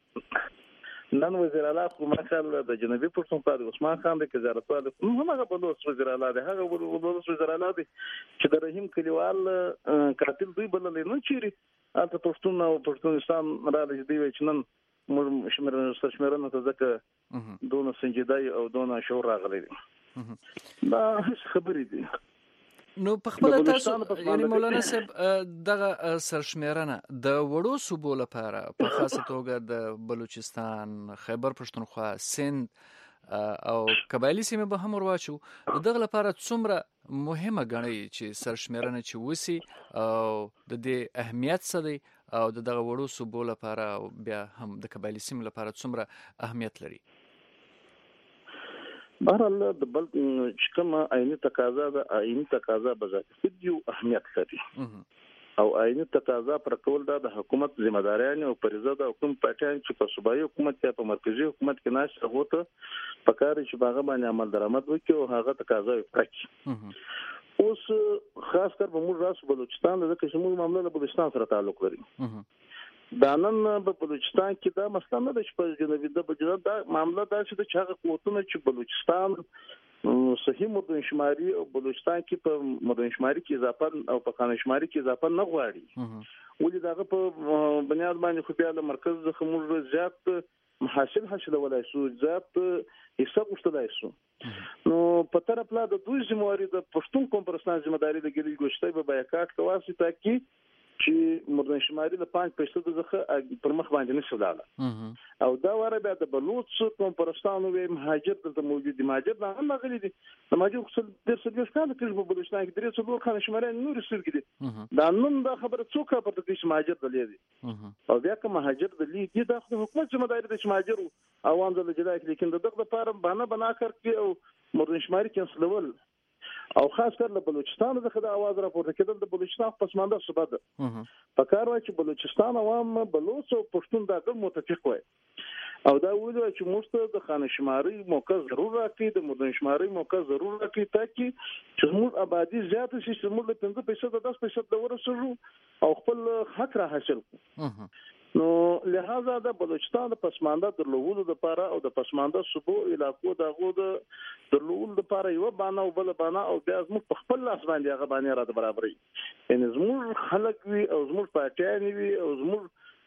S5: لري
S6: نن وزیر اعلی خو مثلا د جنوبي پښتونخوا د عثمان خان د وزارت والي هم هغه بلوچ وزیر اعلی دی هغه بلوچ وزیر اعلی دی چې د رحیم کلیوال قاتل دوی بلل نه چیري البته پښتون او پښتونستان راځي دی چې نن موږ شمیر سرشمیرنه ته ځکه دونه سنجیدای او دونه شعور راغلی دی دا خبرې دي
S5: نو په خپل تاسو یعنی مولانا صاحب دغه سرشمیرنه د وړو صوبو لپاره په خاصه توګه د بلوچستان خیبر پښتونخوا سند او قبایلی سیمه به هم ورواچو دغه لپاره څومره مهمه ګڼي چې سرشمیرنه چې وسی او د دې اهمیت څه دی او دغه وړو صوبو لپاره بیا هم د قبایلی سیمه لپاره څومره اهمیت لري
S6: بهرحال د بل چې کومه عیني تقاضا د عیني تقاضا بذات خود یو اهمیت لري او عیني تقاضا پر کول د حکومت ذمہ داریان او فریضه د حکومت پټان چې په صوبایي حکومت کې په مرکزی حکومت کې ناشه هوته په کار چې باغه باندې عمل درآمد وکړي او هغه تقاضا وکړي اوس خاص کر په موږ راس بلوچستان د کشمیر معاملې له بلوچستان سره تعلق لري دا نن په بلوچستان کې دا مسله نه ده چې په جنوبي د بلوچستان دا معاملې دا چې د چاغه قوتونه چې بلوچستان صحیح مدن شماري او بلوچستان کې په مدن شماري کې اضافه او په خان شماري کې اضافه نه غواړي ولې داغه په بنیاد باندې خو بیا د مرکز د خمور زیات محاصل حاصل ولای سو زیات حساب وشتلای سو نو په طرف لا د دوی ذمہواری د پښتون کوم پرسنل ذمہداري د ګری ګوشتای په بایکاټ کواسي تاکي چې مدن شماري د پنځه فیصد څخه پر مخ باندې نشو لاله او دا واره بیا د بلوچ کوم پرستانو وی مهاجر د موجود دي مهاجر نه هم غلي دي د مهاجر خپل د سړي ښکار کې په بلوچستان کې درې څلور خان شماري نور سړي دي دا نن دا خبره څوک په دې مهاجر دلې دي او بیا که مهاجر دلې دي د حکومت ذمہ داری د مهاجر عوام د جدای لیکن دغه لپاره باندې بنا کړ کې او مدن شماري کې اصلول او خاص کر له بلوچستان څخه د आवाज راپورته کېدل د بلوچستان پسمانده صوبه ده په کار وای چې بلوچستان عوام بلوچ او پښتون دا ګل متفق وای او دا ویل چې موږ د خان شماري موقع ضرور راکې د مدن شماري موقع ضرور راکې تاکي چې موږ آبادی زیات شي چې موږ له پنځه فیصد دس فیصد د ورسېږو او خپل حق را حاصل کړو نو لہذا د بلوچستان د پسمانده درلودو د لپاره او د پسمانده صوبو علاقو دغه د درلودو د لپاره یو باندې او بل باندې او بیا زموږ په خپل لاس باندې هغه باندې را د برابرۍ ان زموږ خلک وي او زموږ پاتېانی وي او زموږ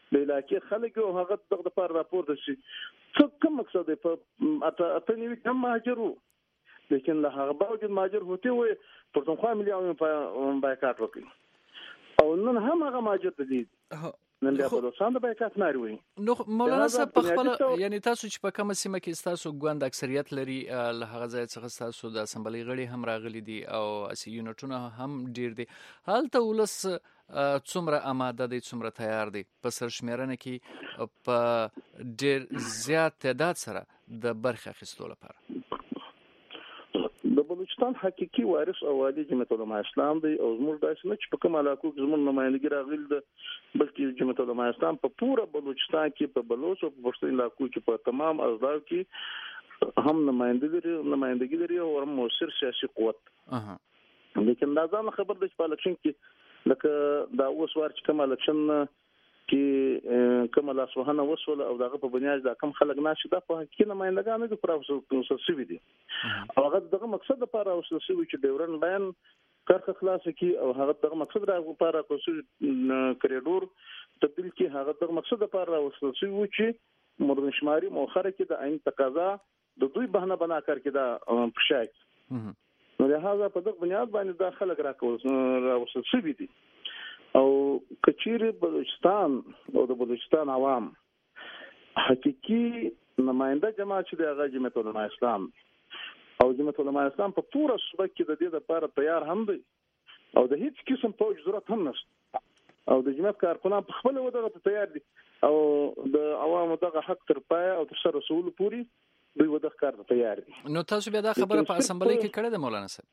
S6: د علاقې خلک او هغه دغه لپاره راپورته شي څه کوم مقصد په اته اته نیو کم مهاجرو لیکن له هغه باوجود مهاجر هوته وي پښتونخوا ملي عوام په بایکاټ وکړي او نن هم هغه مهاجر دي نن بیا په دوسان د بایکاټ ناری وي
S5: نو مولانا صاحب په خپل یعنی تاسو چې په کومه سیمه کې تاسو ګوند اکثریت لري له هغه ځای څخه تاسو د اسمبلی غړي هم راغلي دي او اسی یونټونه هم ډیر دي هلته ولس څومره آماده دي څومره تیار دي په سرشمیرنه کې په ډیر زیات تعداد سره د برخه اخیستلو لپاره
S6: د بلوچستان حقيقي وارث او والي جمعیت العلماء اسلام دی او زموږ داسې نه چې په کوم علاقو کې زموږ نمائندګي راغلي ده بلکې جمعیت العلماء اسلام په پوره بلوچستان کې په بلوچ او په پښتون علاقو کې په تمام اضلاع کې هم نمائندګي نمائندګي لري او موثر سیاسي قوت اها لیکن دا ځان خبر د الکشن کې لکه دا اوس ور چې کوم الکشن کې کوم لاسوهنه وسول او دغه په بنیاد دا کم خلک ناشي دا په کې نمائندګان دي پروفیسور سوي دي او هغه دغه مقصد لپاره اوس سوي چې ډیورن لاین کارخه خلاص کی او هغه دغه مقصد لپاره کوڅه کریډور تبدیل کی هغه دغه مقصد لپاره اوس سوي چې مردنشماري مؤخره کې د عین تقاضا د دوی بهانه بنا کړ کې دا پښای نو لهدا په دغه بنیاد باندې دا خلک راکول راوصل سوي دي او کچیر بلوچستان او د بلوچستان عوام حقيقي نماینده جماعت چې د هغه جمعیت العلماء اسلام او جمعیت العلماء اسلام په پوره صوبه کې د دې لپاره تیار هم دي او د هیڅ قسم پوج ضرورت هم نشته او د جمعیت کارکونان په خپل ودغه تیار دي او د عوامو دغه حق تر پای او تر سره رسول پوری دوی ودغه کار تیار دي
S5: نو تاسو بیا دا خبره په اسمبلی کې کړې ده مولانا صاحب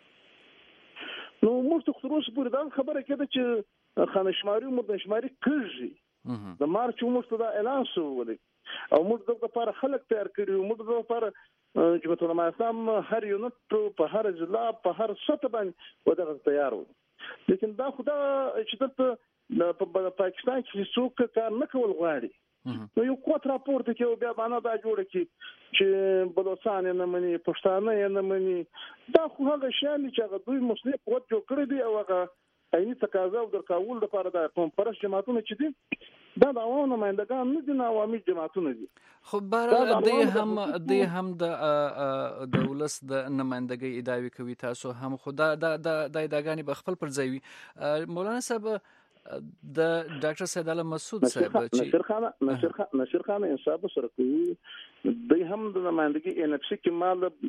S6: نو موږ ته خروج پورې دا خبره کېده چې خانشماري مردنشماري کېږي د مارچ موږ ته دا اعلان شو ولې او موږ دغه لپاره خلک تیار کړی موږ دغه لپاره جمعیت العلماء اسلام هر یونټ په هر ضلع په هر سطح باندې ودغه تیار و لیکن دا خدا چې د پاکستان کې څوک کار نه کول غواړي نو یو کوت راپورته کې بیا باندې دا جوړه کې چې بلوچستان نه مني پښتانه نه مني دا خو هغه شان چې هغه دوی مسلې قوت جوړ کړی دی او هغه عیني تقاضا او درکاول لپاره د قوم پرست جماعتونه چې دي دا د عوامو نمائندگان نه دي عوامي جماعتونه دي
S5: خو بهر د هم د هم د دولس د نمائندګۍ ادعاوی کوي تاسو هم خدا د د ادعاګانی بخپل پر ځای مولانا صاحب د ډاکټر سید علم مسعود صاحب
S6: چې نصر خان نصر خان نصر خان انصاف سره کوي د هم د نمائندګي ان اف سي کې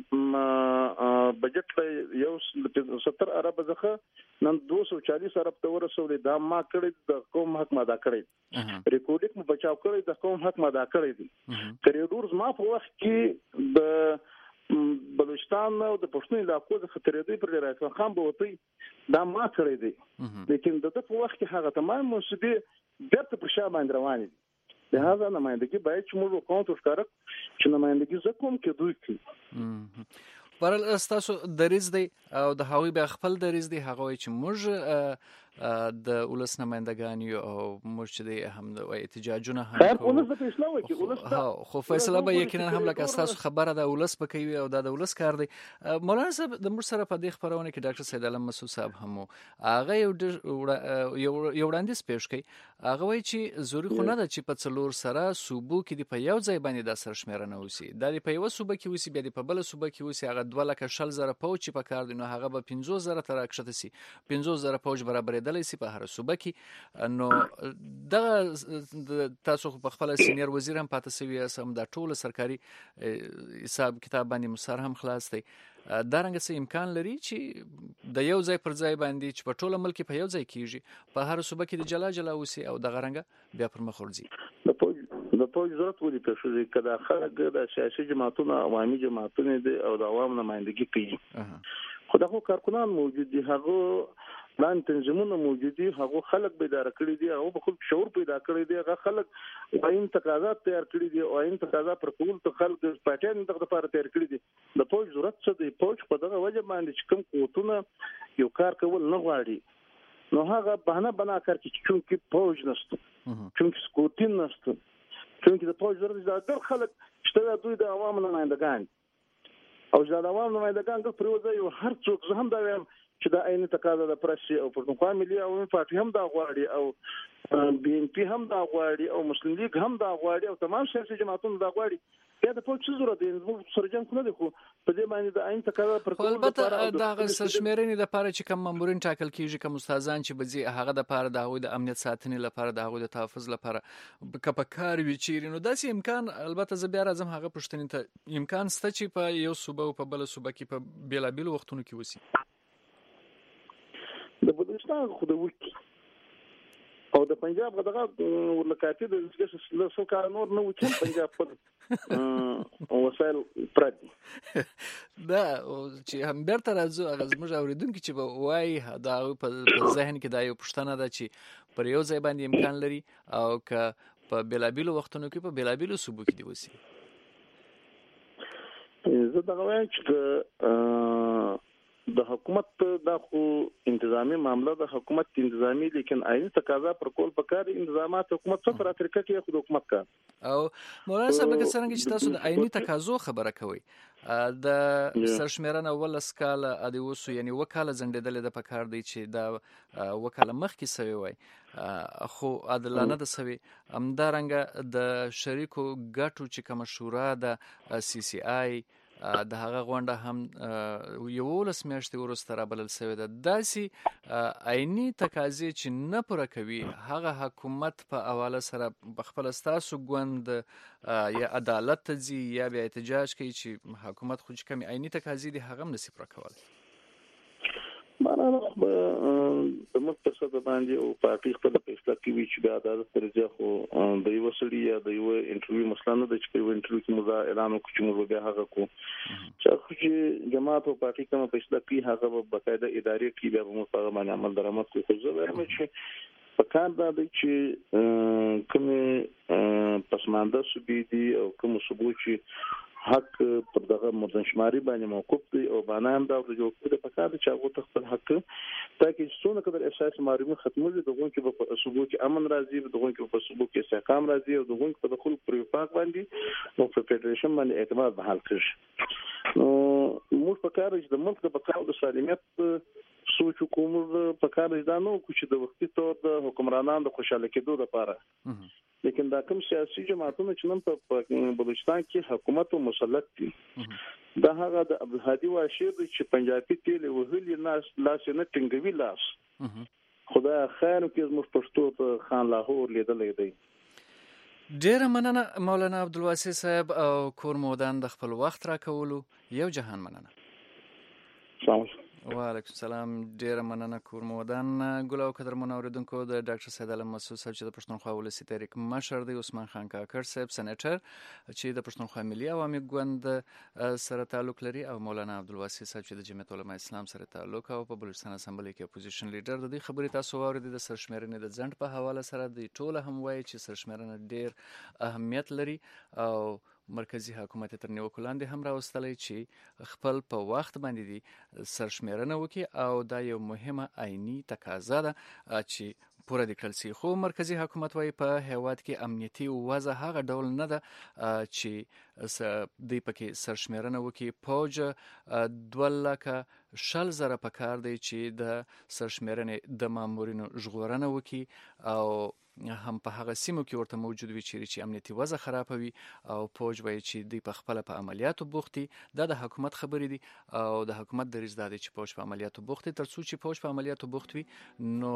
S6: مال بجټ یو ستر ارب ځخه نن دوه سوه چالیس ارب ته ورسولې دا ما کړی د قوم حق ما دا کړی ریکورډینګ مو بچاو کړی د قوم حق ما دا کړی دي کریډورز ما په وخت کې د بلوچستان او د پښتون علاقو د خطرېدو پر راځي خان به وتی دا ما کړی دی لیکن د دغه وخت کې هغه تمام مسؤلیت بیرته پر شا باندې روان دي لهدا نمائندګي باید چې موږ کوم څه چې نمائندګي زکوم کې دوی کوي
S5: ورل استاسو دریز دی او د هغوی به خپل دریز دی هغه چې موږ د ولس نمائندگان یو او موږ چې د هم د احتجاجونه هم
S6: خیر ولس د فیصله وکي ولس
S5: خو فیصله به یقینا هم لکه استاسو خبره د ولس پکوي او د ولس کار دی مولانا صاحب د موږ سره په دې خبرونه کې ډاکټر سید علم مسعود صاحب هم هغه یو یو وړاندیز پېښ کړي هغه وایي چې ضروري خو نه ده چې په څلور سره صوبو کې د په یو ځای باندې د سرشمیرنه وسی د په یو صوبه کې وسی بیا د په بل صوبه کې وسی هغه دوه لکه شل زره پوج په کار دی نو هغه به پنځوس زره تر اکشته سي پنځوس زره پوج برابرېدلی سي په هر صوبه کې نو دغه تاسو په خپل سینیئر وزیر هم پاتې سوي سم د ټول سرکاري حساب کتاب باندې مسار هم خلاص دی دا رنګ څه امکان لري چې د یو ځای پر ځای باندې چې په ټول ملک په یو ځای کیږي په هر صوبه کې د جلا جلا وسی او د غرنګ بیا پر مخ ورځي
S6: د پوج د پوج ضرورت ولې پېښې کدا خلک د سیاسي جماعتونو عوامي جماعتونه دي او د عوام نمائندګي کوي خدای کارکونان موجود دي هغه پلان تنظیمونه موجود دي هغه خلک بیدار کړی دي هغه په خپل شعور پیدا کړی دي هغه خلک وایم تقاضات تیار کړی دي او وایم تقاضا پر کول ته خلک پټین دغه لپاره تیار کړی دي د پوج ضرورت څه دی پوج په دغه وجه باندې چې کوم قوتونه یو کار کول نه غواړي نو هغه بهانه بنا کړ چې چونکی پوج نشته چونکی سکوتین نشته چونکی د پوج ضرورت د خلک چې دوی د عوامو نمائندگان او چې د عوامو نمائندگان د پروژه یو هر څوک زه هم دا وایم چې دا عین تقاضا د پرسي او پښتونخوا ملي عوامي پارټي هم دا غواړي او بي ان پی هم دا غواړي او مسلم لیگ هم دا غواړي او تمام سیاسي جماعتونه دا غواړي. یا د پوه څه ضرورت دی موږ سرجن خو نه دی خو په دې باندې د عین تقاضا پر کول
S5: البته دا سرشمیرنې د پاره چې کوم مامورین ټاکل کیږي کوم استادان چې بځي هغه د پاره د هغوی د امنیت ساتنې لپاره د هغوی د تحفظ لپاره کپکار وی چیرې نو داسې امکان البته زه بیا راځم هغه پښتنې ته امکان سته چې په یو صوبه او په بل صوبه کې په بیلابیل وختونو کې وسی
S6: د بلوچستان خو د وکی او د پنجاب غدغه ورلکاتي د څه څه کار نور نه وچم پنجاب په وسایل پردي
S5: دا چې هم برته راځو هغه زموږ اوریدونکو چې به وای دا په ذهن کې دا یو پښتنه ده چې پر یو ځای باندې امکان لري او که په بلابیلو وختونو کې په بلابیلو صوبو کې دی وسی.
S6: زه دا وایم چې د حکومت دا خو انتظامی معاملہ د حکومت انتظامی لیکن عین تقاضا پر کول پکار انتظامات حکومت څخه را طریقه کې خود حکومت کا
S5: او مولانا صاحب که څنګه چې تاسو د عیني تقاضو خبره کوي د سرشمیرنه ولس کاله ادي وسو یعنی وکاله زندیدل د پکار دی چې دا وکاله مخ کې سوي وای خو عادلانه د سوي امدارنګ د شریکو ګټو چې کوم شورا د سی سی آی د هغه غونډه هم یو ولس میاشتې وروسته را بلل شوې ده. داسې عیني تقاضې چې نه پوره کوي هغه حکومت په حواله سره خپل ستاسو ګوند یا عدالت ته ځي یا بیا احتجاج کوي چې حکومت خو چې کومې عیني تقاضې دي هغه هم نشي پوره کولی.
S6: معنا د مقصد باندې او پارټي خپل فیصله کوي چې د عدالت درجه خو د یو سړي یا د یو انټرویو مسله د چې په انټرویو کې موږ اعلان وکړو چې موږ بیا هغه کو چې جماعت او پارټي کوم فیصله کوي هغه په باقاعده ادارې کې بیا موږ هغه باندې عمل درآمد کوي. خو زه وایم چې په کار دا دی چې کوم پسمانده صوبې دي او کوم صوبو چې حق پر دغه مردنشماري باندې موقوف دي او باندې هم دا جوړ کړي په کار چې هغه تخپل حق تاکي څونه قدر اساس معلومه ختمول دغه کې په صوبو کې امن راځي دغه کې په صوبو کې استحکام راځي او دغه کې په دخول پر وفاق باندې او په فدریشن باندې اعتماد بحال کړي. نو موږ په کار چې د ملک د بقا او د سالمیت سوچ کوم په کار دا نو چې د وختي تور د حکمرانانو د خوشاله کېدو لپاره لیکن دا کوم سیاسي جماعتونه چې نن په بلوچستان کې حکومت او مسلط دي دا هغه د عبدالهادي واشیر چې پنجابي تیل وهلي ناس لاس نه ټینګوي لاس خدا خیر کې زموږ پښتو ته خان لاهور لیدلې دی.
S5: ډیره مننه مولانا عبدالواسع صاحب او کور مودان د خپل وخت را کولو یو جهان مننه.
S6: سلام
S5: وعلیکم السلام. ډیره مننه کور مودان ګل او قدرمن اوریدونکو د ډاکټر سید علم مسعود صاحب چې د پښتونخوا ولسی تحریک مشر دی عثمان خان کاکړ صاحب سېنیټر چې د پښتونخوا ملي عوامي ګوند سره تعلق لري او مولانا عبدالواسع صاحب چې د جمعیت علماء اسلام سره تعلق او په بلوچستان اسمبلی کې اپوزیشن لیډر د دې خبرې تاسو واورید د سرشمیرنې د ځنډ په حواله سره د ټوله هم وایي چې سرشمیرنه ډیر اهمیت لري او مرکزی حکومت تر نیوکو لاندې هم راوستلی چې خپل په وخت باندې دي سرشمیرنه وکړي او دا یو مهمه عیني تقاضا ده چې پوره د کړل شي. خو مرکزی حکومت وايي په هیواد کې امنیتي وضع هغه ډول نه ده چې دوی پکې سرشمیرنه وکړي. پوج دوه لکه شل زره په کار دی چې د سرشمیرنې د مامورینو ژغورنه وکړي او هم په هغه سیمو کې ورته موجود وي چې امنیتي وضع خرابوي او پوج وایي چې دوی په خپل په عملیاتو بوخت دي. دا د حکومت خبرې دي او د حکومت دریځ دا دی چې پوج په عملیاتو بوخت دي. تر څو چې پوج په عملیاتو بوخت وي نو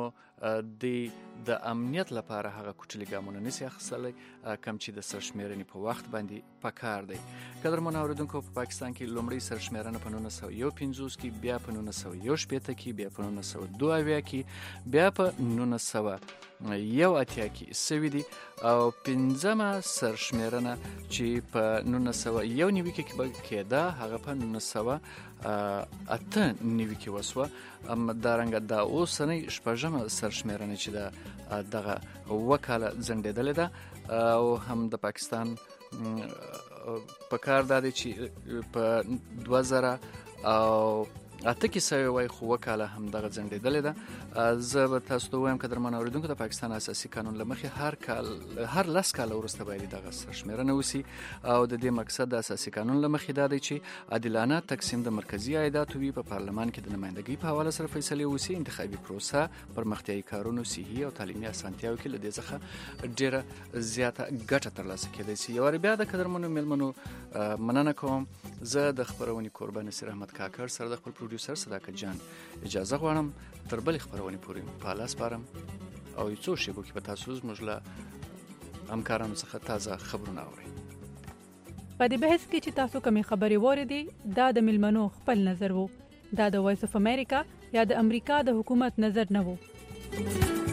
S5: د امنیت لپاره هغه کوچلي ګامونه نشي اخیستلی کم چې د سرشمیرنې په وخت باندې پکار دی. قدرمن اوریدونکو په پاکستان کې لومړی سرشمیرنه په نولس سوه یو پنځوس کې بیا په نولس سوه یو شپېته کې بیا په نولس سوه دوه اویا کې بیا په نولس سوه یو اتیا کې سوي دي او پنځمه سرشمیرنه چې په نولس سوه یو نوي کې کېده هغه په نولس سوه اته نوي کې وسوه. همدارنګه دا اوسنۍ شپږمه سرشمیرنه چې ده دغه وکاله ځنډېدلې ده او هم د پاکستان په کار دا دی چې په دوه زره او اته کې سوي وای خو وکاله هم دغه ځنډېدلې ده. زه به تاسو ته وایم قدرمن اوریدونکو د پاکستان اساسي قانون لمخې هر کال هر لس کال وروسته باید دغه سرشمیرنه وسی او د دې مقصد د اساسي قانون لمخې دا دی چې عادلانه تقسیم د مرکزی عایداتو وي، په پارلمان کې د نمائندګۍ په حواله سره فیصله وسی، انتخابي پروسه پرمختیايي کارونو، صحي او تعلیمي اسانتیاو کې لدې څخه ډیره زیاته ګټه ترلاسه کېدای شي. یو بیا د قدرمنو ملمنو مننه کوم. زه د خبرونې کوربه نصیر احمد کاکړ سره د خپل پروډوسر صداقت جان اجازه غواړم تر بلې خبرونې پورې په لاس پارم او یو څو شیبو کې به تاسو زموږ له همکارانو څخه تازه خبرونه اورئ.
S10: په دې بحث کې چې تاسو کومې خبرې واورېدې دا د ملمنو خپل نظر وو، دا د وایس اف امریکا یا د امریکا د حکومت نظر نه وو.